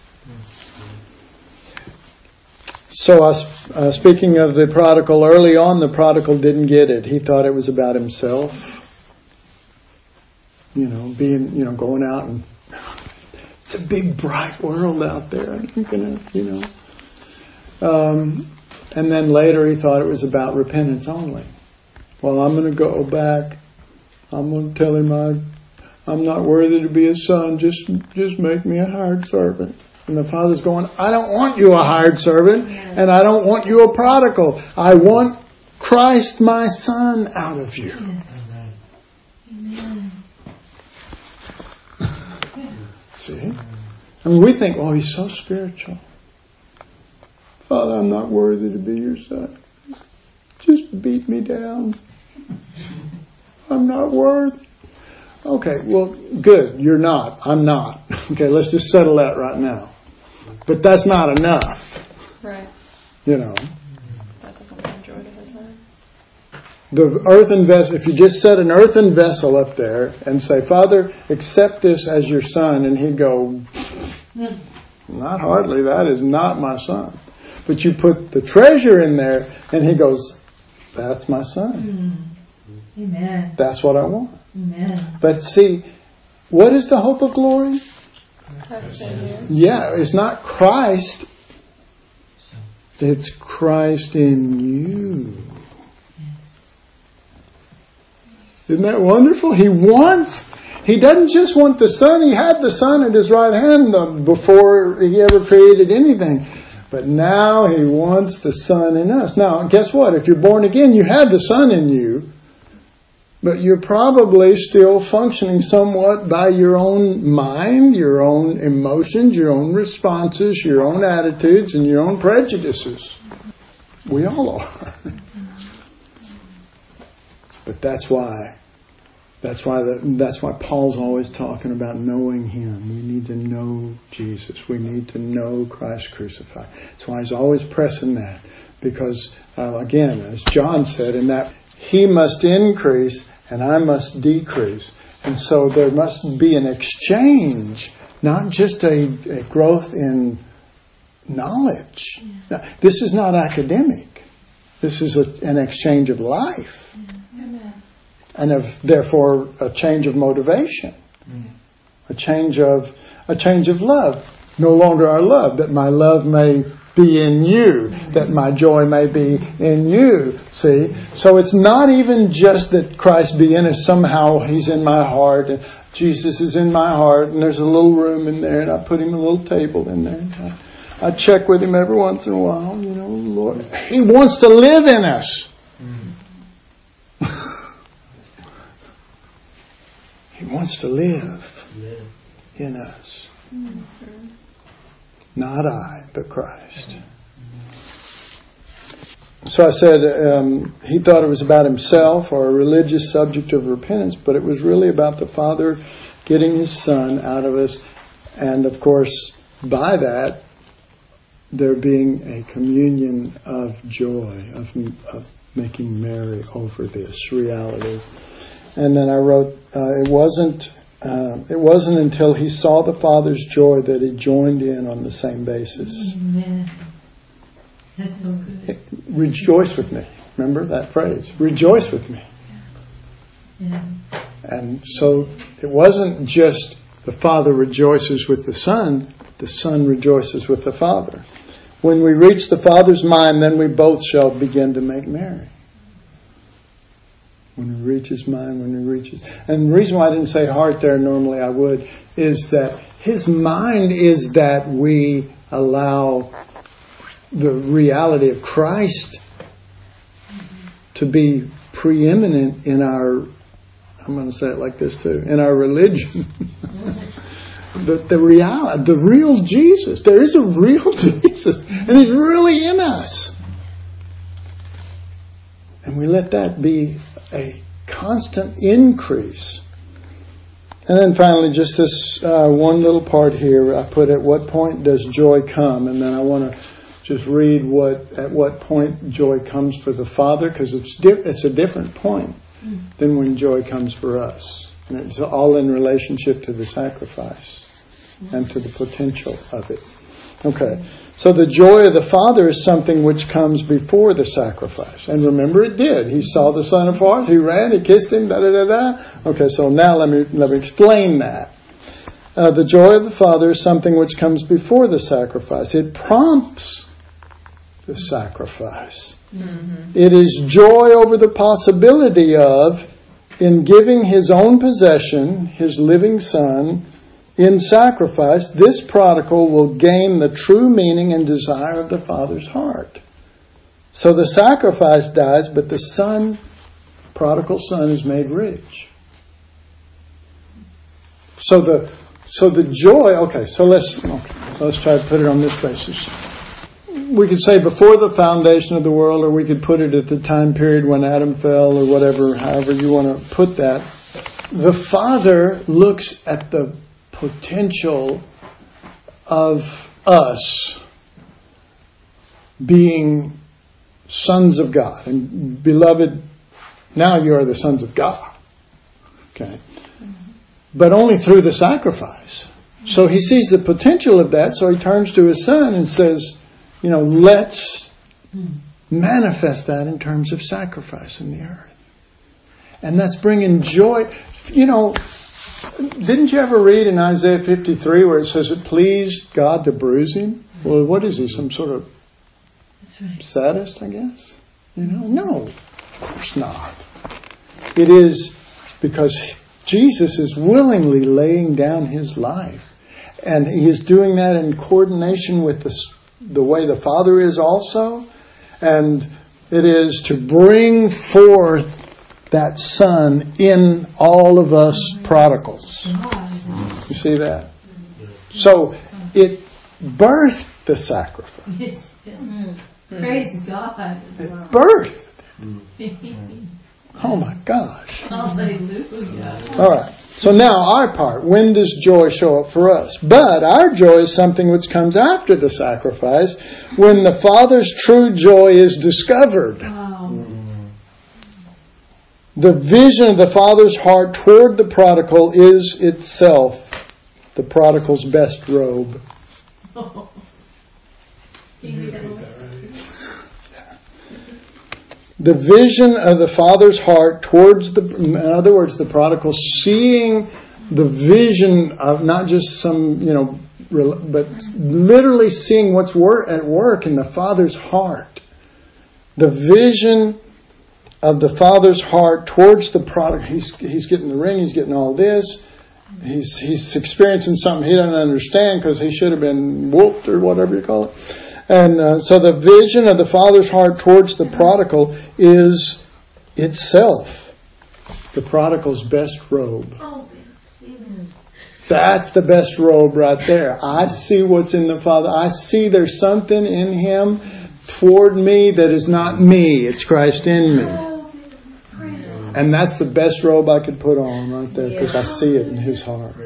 So uh, uh, speaking of the prodigal, early on the prodigal didn't get it. He thought it was about himself. You know, being, you know, going out and it's a big bright world out there. I'm gonna, you know. Um, and then later he thought it was about repentance only. Well, I'm going to go back. I'm going to tell him I, I'm not worthy to be his son. Just, just make me a hired servant. And the father's going, I don't want you a hired servant, and I don't want you a prodigal. I want Christ, my son, out of you. Yes. Amen. See? I mean, we think, oh, he's so spiritual. Father, I'm not worthy to be your son. Just beat me down. I'm not worthy. Okay, well, good. You're not. I'm not. Okay, let's just settle that right now. But that's not enough. Right. You know. That doesn't bring joy to his heart. The earthen vessel, if you just set an earthen vessel up there and say, Father, accept this as your son, and he'd go, not hardly, that is not my son. But you put the treasure in there, and he goes, that's my son. Mm. Amen. That's what I want. Amen. But see, what is the hope of glory? Christ in you. Yeah, it's not Christ. It's Christ in you. Yes. Isn't that wonderful? He wants, he doesn't just want the Son. He had the Son at his right hand before he ever created anything. But now he wants the Son in us. Now, guess what? If you're born again, you have the Son in you. But you're probably still functioning somewhat by your own mind, your own emotions, your own responses, your own attitudes, and your own prejudices. We all are. But that's why, that's why the, that's why Paul's always talking about knowing Him. We need to know Jesus. We need to know Christ crucified. That's why he's always pressing that. Because, uh, again, as John said, in that He must increase and I must decrease. And so there must be an exchange, not just a, a growth in knowledge. Now, this is not academic. This is a, an exchange of life. Amen. And of, therefore, a change of motivation. A change of, a change of love. No longer our love, that my love may be in you, that my joy may be in you. See? So it's not even just that Christ be in us. Somehow He's in my heart and Jesus is in my heart and there's a little room in there and I put Him a little table in there. I, I check with Him every once in a while. You know, Lord, He wants to live in us. He wants to live in us. Not I, but Christ. So I said um, he thought it was about himself or a religious subject of repentance, but it was really about the Father getting His Son out of us. And of course, by that, there being a communion of joy, of, of making merry over this reality. And then I wrote, uh, it wasn't Uh, it wasn't until he saw the Father's joy that he joined in on the same basis. Amen. That's so good. Rejoice with me. Remember that phrase? Rejoice with me. Yeah. And so it wasn't just the Father rejoices with the Son, but the Son rejoices with the Father. When we reach the Father's mind, then we both shall begin to make merry. When we reach His mind, when we reach His... And the reason why I didn't say heart there, normally I would, is that His mind is that we allow the reality of Christ to be preeminent in our I'm going to say it like this too, in our religion. the, the reality, the real Jesus. There is a real Jesus. And He's really in us. And we let that be a constant increase. And then finally, just this uh, one little part here. I put, at what point does joy come? And then I want to just read what at what point joy comes for the Father, because it's di- it's a different point than when joy comes for us. And it's all in relationship to the sacrifice and to the potential of it. Okay. So the joy of the Father is something which comes before the sacrifice. And remember, it did. He saw the Son afar, he ran, he kissed him, da da da da. Okay, so now let me let me explain that. Uh, the joy of the Father is something which comes before the sacrifice. It prompts the sacrifice. Mm-hmm. It is joy over the possibility of, in giving His own possession, His living Son, in sacrifice, this prodigal will gain the true meaning and desire of the Father's heart. So the sacrifice dies, but the Son, prodigal Son, is made rich. So the so the joy. Okay, so let's okay, so let's try to put it on this basis. We could say before the foundation of the world, or we could put it at the time period when Adam fell, or whatever, however you want to put that. The Father looks at the potential of us being sons of God. And beloved, now you are the sons of God. Okay. But only through the sacrifice. So He sees the potential of that, so He turns to His Son and says, you know, let's manifest that in terms of sacrifice in the earth. And that's bringing joy. You know, didn't you ever read in Isaiah fifty-three where it says it pleased God to bruise Him? Well, what is He? Some sort of That's right. sadist, I guess? You know, no, of course not. It is because Jesus is willingly laying down His life. And He is doing that in coordination with the, the way the Father is also. And it is to bring forth that Son in all of us prodigals. You see that? So it birthed the sacrifice. Praise God. It birthed. Oh my gosh. Hallelujah. All right. So now our part. When does joy show up for us? But our joy is something which comes after the sacrifice, when the Father's true joy is discovered. Wow. The vision of the Father's heart toward the prodigal is itself the prodigal's best robe. Can you read that one? The vision of the Father's heart towards the, in other words, the prodigal seeing the vision of not just some, you know, but literally seeing what's wor- at work in the Father's heart. The vision of the Father's heart towards the prodigal. He's, he's getting the ring, he's getting all this. He's, he's experiencing something he doesn't understand because he should have been whooped or whatever you call it. And uh, so the vision of the Father's heart towards the prodigal is itself the prodigal's best robe. That's the best robe right there. I see what's in the Father. I see there's something in Him toward me that is not me. It's Christ in me. And that's the best robe I could put on right there because I see it in His heart.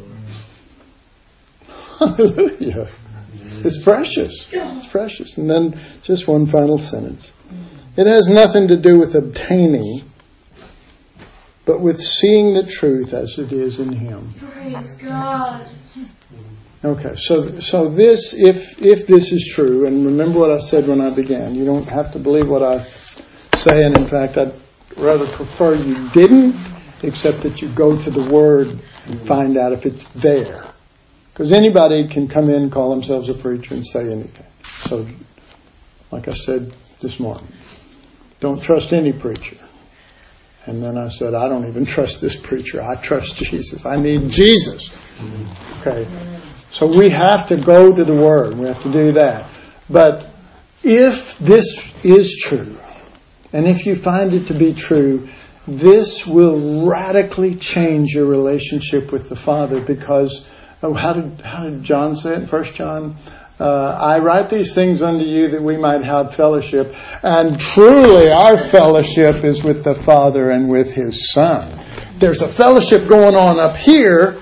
Hallelujah. It's precious. It's precious. And then just one final sentence. It has nothing to do with obtaining, but with seeing the truth as it is in Him. Praise God. Okay, so so this, if if this is true, and remember what I said when I began, you don't have to believe what I say, and in fact, I'd rather prefer you didn't, except that you go to the Word and find out if it's there. Because anybody can come in, call themselves a preacher, and say anything. So, like I said this morning, don't trust any preacher. And then I said, I don't even trust this preacher. I trust Jesus. I need Jesus. Okay. So we have to go to the Word. We have to do that. But if this is true, and if you find it to be true, this will radically change your relationship with the Father, because oh, how did how did John say it in First John? Uh, I write these things unto you that we might have fellowship, and truly our fellowship is with the Father and with His Son. There's a fellowship going on up here,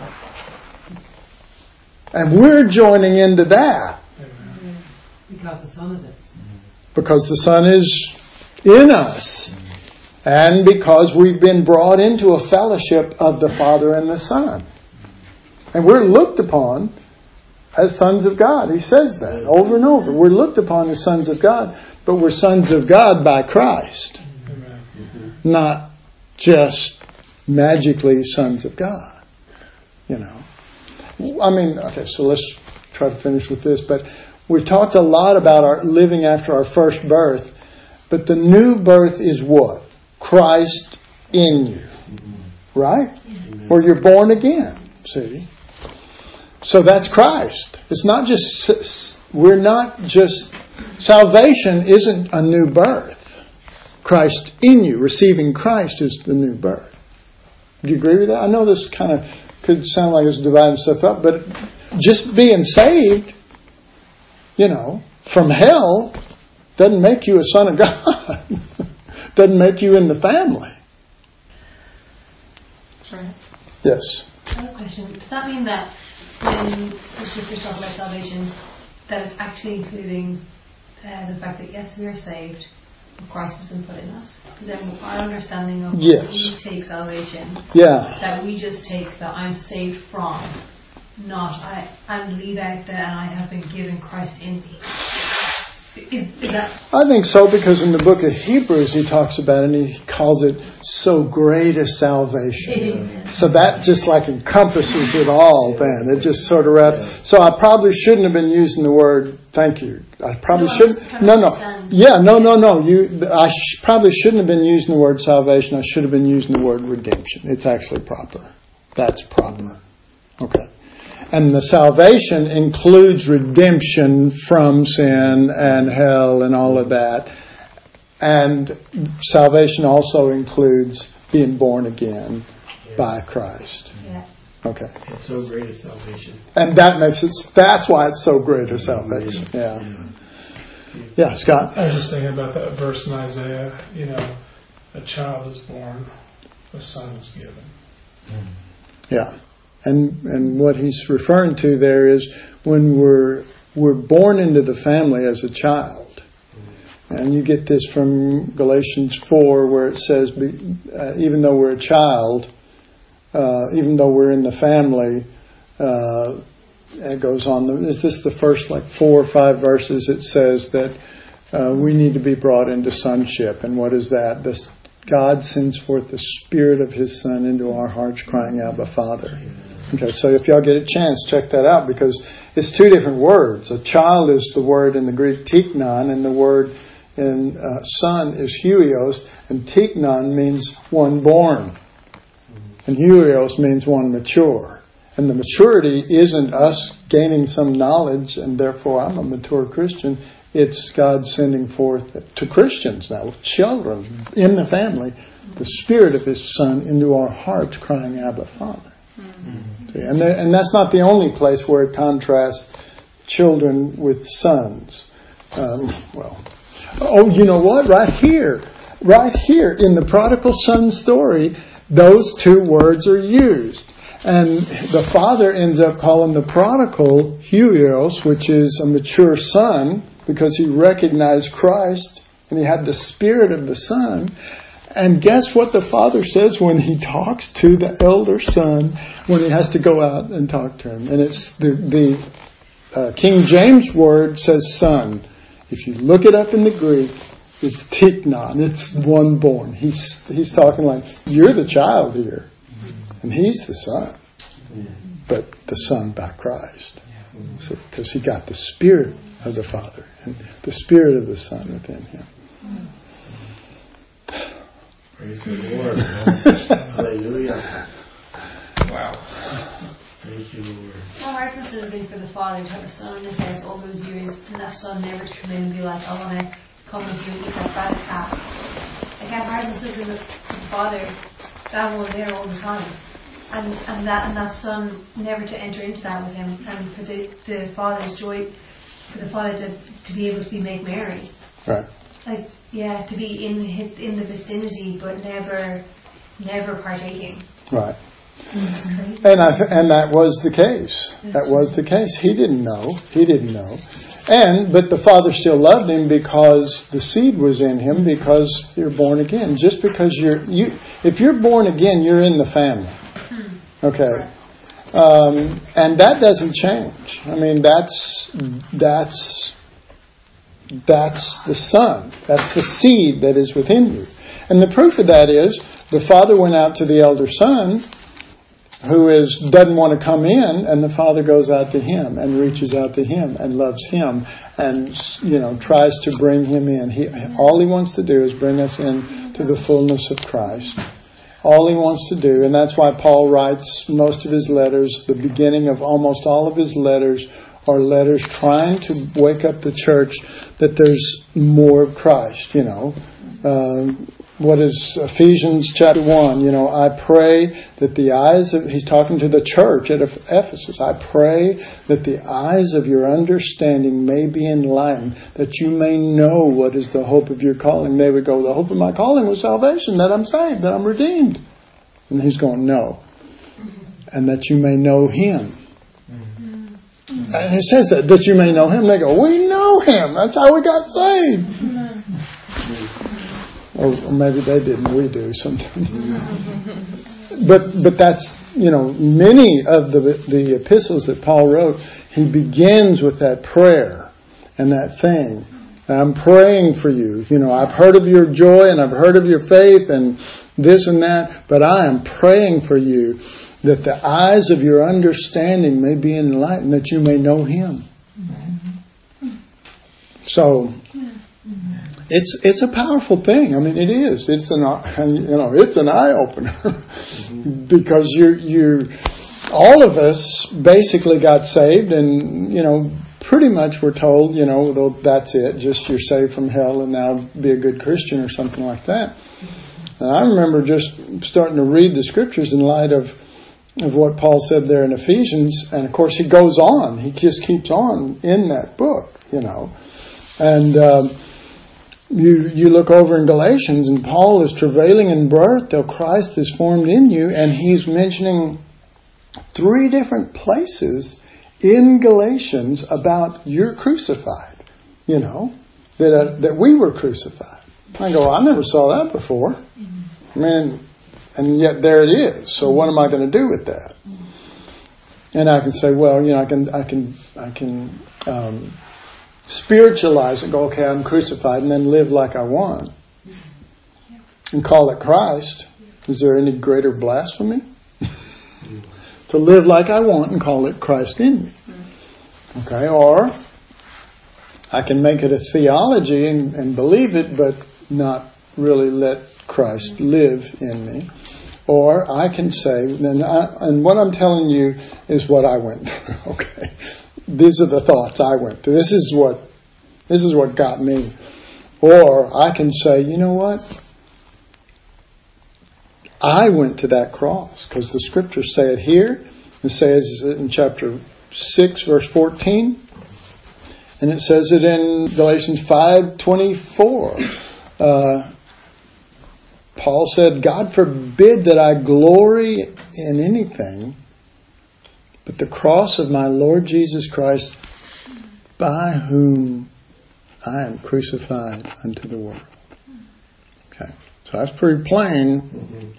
and we're joining into that. Because the Son is it. Because the Son is in us. And because we've been brought into a fellowship of the Father and the Son. And we're looked upon as sons of God. He says that over and over. We're looked upon as sons of God, but we're sons of God by Christ. Amen. Not just magically sons of God. You know. I mean, okay, so let's try to finish with this. But we've talked a lot about our living after our first birth. But the new birth is what? Christ in you. Right? Or you're born again. See? So that's Christ. It's not just, we're not just, salvation isn't a new birth. Christ in you, receiving Christ is the new birth. Do you agree with that? I know this kind of could sound like it's dividing stuff up, but just being saved, you know, from hell doesn't make you a son of God. Doesn't make you in the family. Right. Yes. I have a question. Does that mean that when the scriptures talk about salvation, that it's actually including uh, the fact that yes, we are saved, but Christ has been put in us? Then our understanding of yes. when we take salvation, yeah. that we just take that I'm saved from, not I, I'm leave out there and I have been given Christ in me. Is, is that? I think so, because in the book of Hebrews he talks about it and he calls it so great a salvation. Amen. So that just like encompasses it all then. It just sort of wraps. So I probably shouldn't have been using the word thank you. I probably no, shouldn't. No, no. Yeah, no, no, no. You, I sh- probably shouldn't have been using the word salvation. I should have been using the word redemption. It's actually proper. That's proper. Okay. And the salvation includes redemption from sin and hell and all of that. And salvation also includes being born again yeah. by Christ. Yeah. Okay. It's so great a salvation. And that makes it, that's why it's so great a salvation. Yeah. Yeah, Scott? I was just thinking about that verse in Isaiah, you know, a child is born, a son is given. Yeah. And and what he's referring to there is when we're we're born into the family as a child. And you get this from Galatians four, where it says, uh, even though we're a child, uh, even though we're in the family, uh, it goes on. Is this the first like four or five verses? It says that uh, we need to be brought into sonship. And what is that? This, God sends forth the Spirit of His Son into our hearts, crying, Abba, Father. Okay, so if y'all get a chance, check that out, because it's two different words. A child is the word in the Greek tiknon, and the word in uh, son is huios, and tiknon means one born, and huios means one mature. And the maturity isn't us gaining some knowledge, and therefore I'm a mature Christian. It's God sending forth to Christians now, children in the family, the Spirit of His Son into our hearts, crying, Abba, Father. Mm-hmm. See, and, there, and that's not the only place where it contrasts children with sons. Um, well, oh, you know what? Right here, right here in the prodigal son story, those two words are used. And the father ends up calling the prodigal huios, which is a mature son, because he recognized Christ and he had the Spirit of the Son. And guess what the father says when he talks to the elder son, when he has to go out and talk to him? And it's the, the uh, King James word says son. If you look it up in the Greek, it's tiknon. It's one born. He's he's talking like, you're the child here. And he's the son. But the son by Christ. Because he got the Spirit of the Father and the Spirit of the Son within him. Praise the Lord. Hallelujah. Wow. Thank you, Lord. How hard must it have been for the father to have a son in his house all those years, and that son never to come in and be like, I want to come with you and eat that fatted calf. Like I'm hard and sleeping with the father, that was there all the time. And and that and that son never to enter into that with him, and for the, the father's joy, for the father to, to be able to be made merry. Right. Like yeah, to be in his, in the vicinity but never never partaking. Right. That's crazy. And I th- and that was the case. That was the case. He didn't know. He didn't know. And but the Father still loved him because the seed was in him, because you're born again. Just because you're you, if you're born again, you're in the family. Okay, um, and that doesn't change. I mean, that's that's that's the Son. That's the seed that is within you. And the proof of that is the Father went out to the elder son, who is doesn't want to come in, and the Father goes out to him and reaches out to him and loves him and, you know, tries to bring him in. He all he wants to do is bring us in to the fullness of Christ. All he wants to do, and that's why Paul writes most of his letters. The beginning of almost all of his letters are letters trying to wake up the church that there's more of Christ. You know, uh, what is Ephesians chapter one? You know, I pray that the eyes of, he's talking to the church at Ephesus. I pray that the eyes of your understanding may be enlightened, that you may know what is the hope of your calling. They would go, the hope of my calling was salvation, that I'm saved, that I'm redeemed. And he's going, no. And that you may know him. Mm-hmm. And it says that, that you may know him. They go, we know him. That's how we got saved. Or, or maybe they didn't. We do sometimes. But but that's, you know, many of the the epistles that Paul wrote, he begins with that prayer and that thing. I'm praying for you. You know, I've heard of your joy and I've heard of your faith and this and that, but I am praying for you that the eyes of your understanding may be enlightened, that you may know him. So It's it's a powerful thing. I mean, it is. It's an you know it's an eye opener because you you all of us basically got saved, and you know pretty much we're told you know though that's it. Just you're saved from hell, and now be a good Christian or something like that. And I remember just starting to read the scriptures in light of of what Paul said there in Ephesians, and of course he goes on. He just keeps on in that book, you know, and. Um, You you look over in Galatians, and Paul is travailing in birth till Christ is formed in you, and he's mentioning three different places in Galatians about you're crucified, you know, that uh, that we were crucified. I go, I never saw that before. I mean, and yet there it is. So what am I going to do with that? And I can say, well, you know, I can I can I can. Um, spiritualize it, go, okay, I'm crucified, and then live like I want. And call it Christ. Is there any greater blasphemy? To live like I want and call it Christ in me. Okay, or I can make it a theology and, and believe it, but not really let Christ live in me. Or I can say, and, I, and what I'm telling you is what I went through, okay? These are the thoughts I went through. This is what this is what got me. Or I can say, you know what? I went to that cross because the scriptures say it here. It says it in chapter six, verse fourteen, and it says it in Galatians five twenty-four. Uh, Paul said, "God forbid that I glory in anything but the cross of my Lord Jesus Christ, by whom I am crucified unto the world." Okay, so that's pretty plain. Mm-hmm.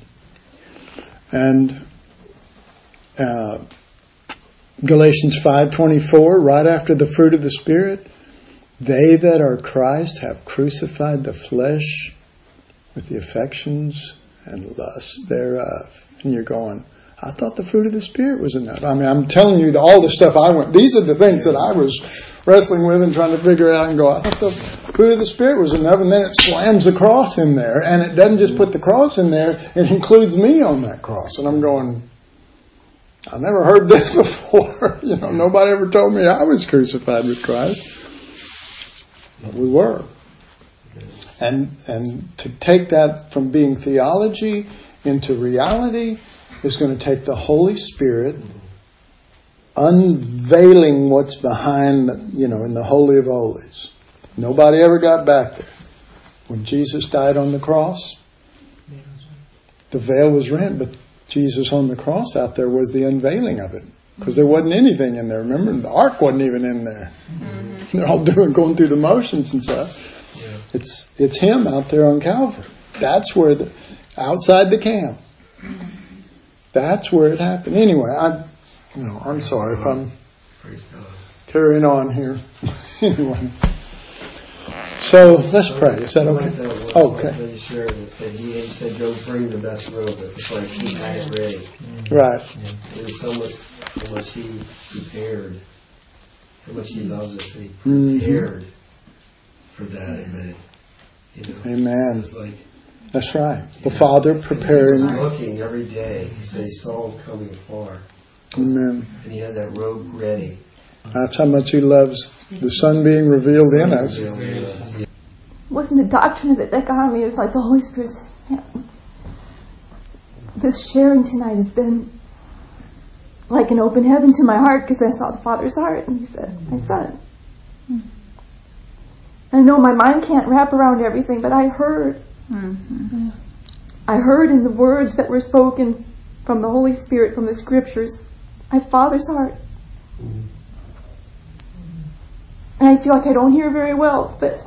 And uh, Galatians five twenty-four, right after the fruit of the Spirit, they that are Christ have crucified the flesh with the affections and lusts thereof. And you're going, I thought the fruit of the Spirit was enough. I mean, I'm telling you the, all the stuff I went. These are the things that I was wrestling with and trying to figure out and go, I thought the fruit of the Spirit was enough. And then it slams the cross in there. And it doesn't just put the cross in there. It includes me on that cross. And I'm going, I never heard this before. You know, nobody ever told me I was crucified with Christ. But we were. And and to take that from being theology into reality is going to take the Holy Spirit unveiling what's behind, the, you know, in the Holy of Holies. Nobody ever got back there. When Jesus died on the cross, the veil was rent, but Jesus on the cross out there was the unveiling of it. Because there wasn't anything in there. Remember, the ark wasn't even in there. Mm-hmm. They're all doing, going through the motions and stuff. Yeah. It's it's Him out there on Calvary. That's where the outside the camp. That's where it happened. Anyway, I, you know, I'm sorry if I'm carrying on here. Anyway, so let's pray. Is that okay? Oh, okay. Sure that, that he said, "Go bring the best robe." It's like he had it ready. Right. And so much, how much he prepared, how much he loves us. He prepared mm-hmm. for that. Amen. You know, Amen. It was like, that's right. The Father preparing. He was looking every day. He said he saw him coming afar. Amen. And he had that robe ready. That's how much He loves the Son being revealed in us. It wasn't the doctrine that, that got me. It was like the Holy Spirit said, man, this sharing tonight has been like an open heaven to my heart because I saw the Father's heart. And He said, my Son. I know my mind can't wrap around everything, but I heard. Mm-hmm. I heard in the words that were spoken from the Holy Spirit, from the Scriptures, my Father's heart. Mm-hmm. And I feel like I don't hear very well, but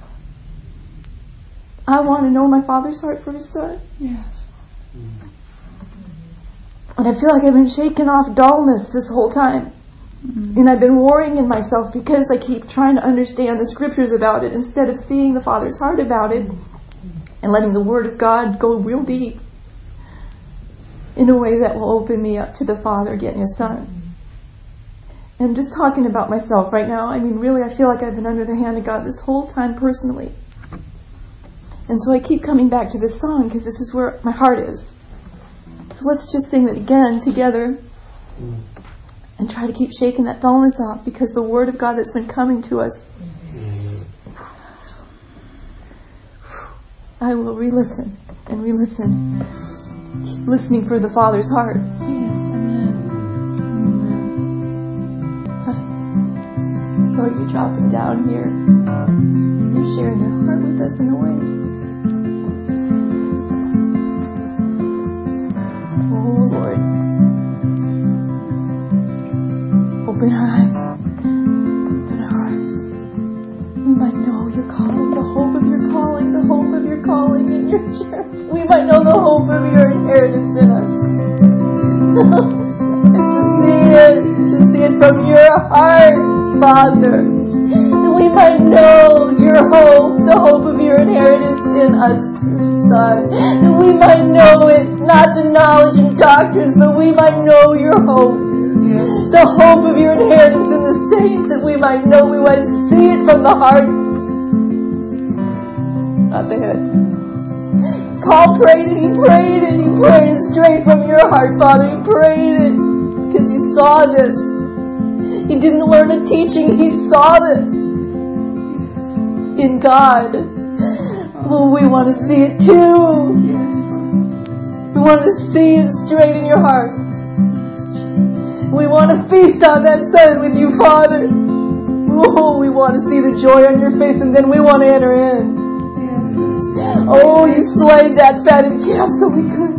I want to know my Father's heart for His Son. Yes. Mm-hmm. And I feel like I've been shaking off dullness this whole time. Mm-hmm. And I've been warring in myself because I keep trying to understand the Scriptures about it instead of seeing the Father's heart about it and letting the Word of God go real deep in a way that will open me up to the Father getting a Son. And I'm just talking about myself right now. I mean, really, I feel like I've been under the hand of God this whole time personally. And so I keep coming back to this song because this is where my heart is. So let's just sing it again together and try to keep shaking that dullness off because the Word of God that's been coming to us, I will re-listen and re-listen. Keep listening for the Father's heart. Yes, amen. Oh, you're dropping down here. You're sharing your heart with us in a way. Oh, Lord. Open our eyes. Open our hearts. We might know your calling, the hope of your calling, the hope of your calling in your church. We might know the hope of your inheritance in us. It's to see it, to see it from your heart, Father. That we might know your hope, the hope of your inheritance in us, your Son. That we might know it, not the knowledge and doctrines, but we might know your hope. The hope of your inheritance in the saints, that we might know, we might see it from the heart, not the head. Paul prayed it, he prayed it, he prayed it straight from your heart, Father. He prayed it because he saw this. He didn't learn a teaching, he saw this in God. Well, we want to see it too. We want to see it straight in your heart. We want to feast on that Son with you, Father. Oh, we want to see the joy on your face, and then we want to enter in. Oh, you slayed that fatted calf so we could.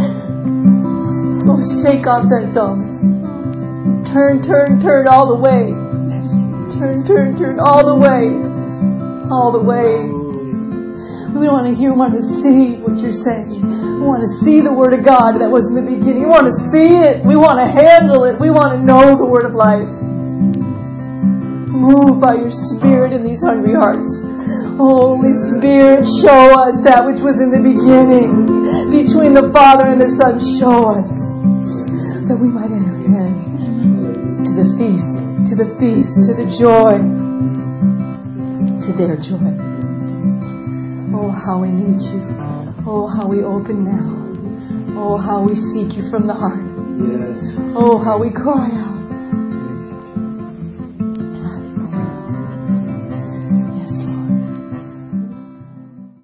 Oh, shake off that dullness. Turn, turn, turn all the way. Turn, turn, turn all the way. All the way. We want to hear, we want to see what you're saying. We want to see the Word of God that was in the beginning. We want to see it. We want to handle it. We want to know the Word of life. Move by your Spirit in these hungry hearts. Holy Spirit, show us that which was in the beginning. Between the Father and the Son, show us. That we might enter in. To the feast, to the feast, to the joy. To their joy. Oh, how we need you. Oh, how we open now. Oh, how we seek you from the heart. Yes. Oh, how we cry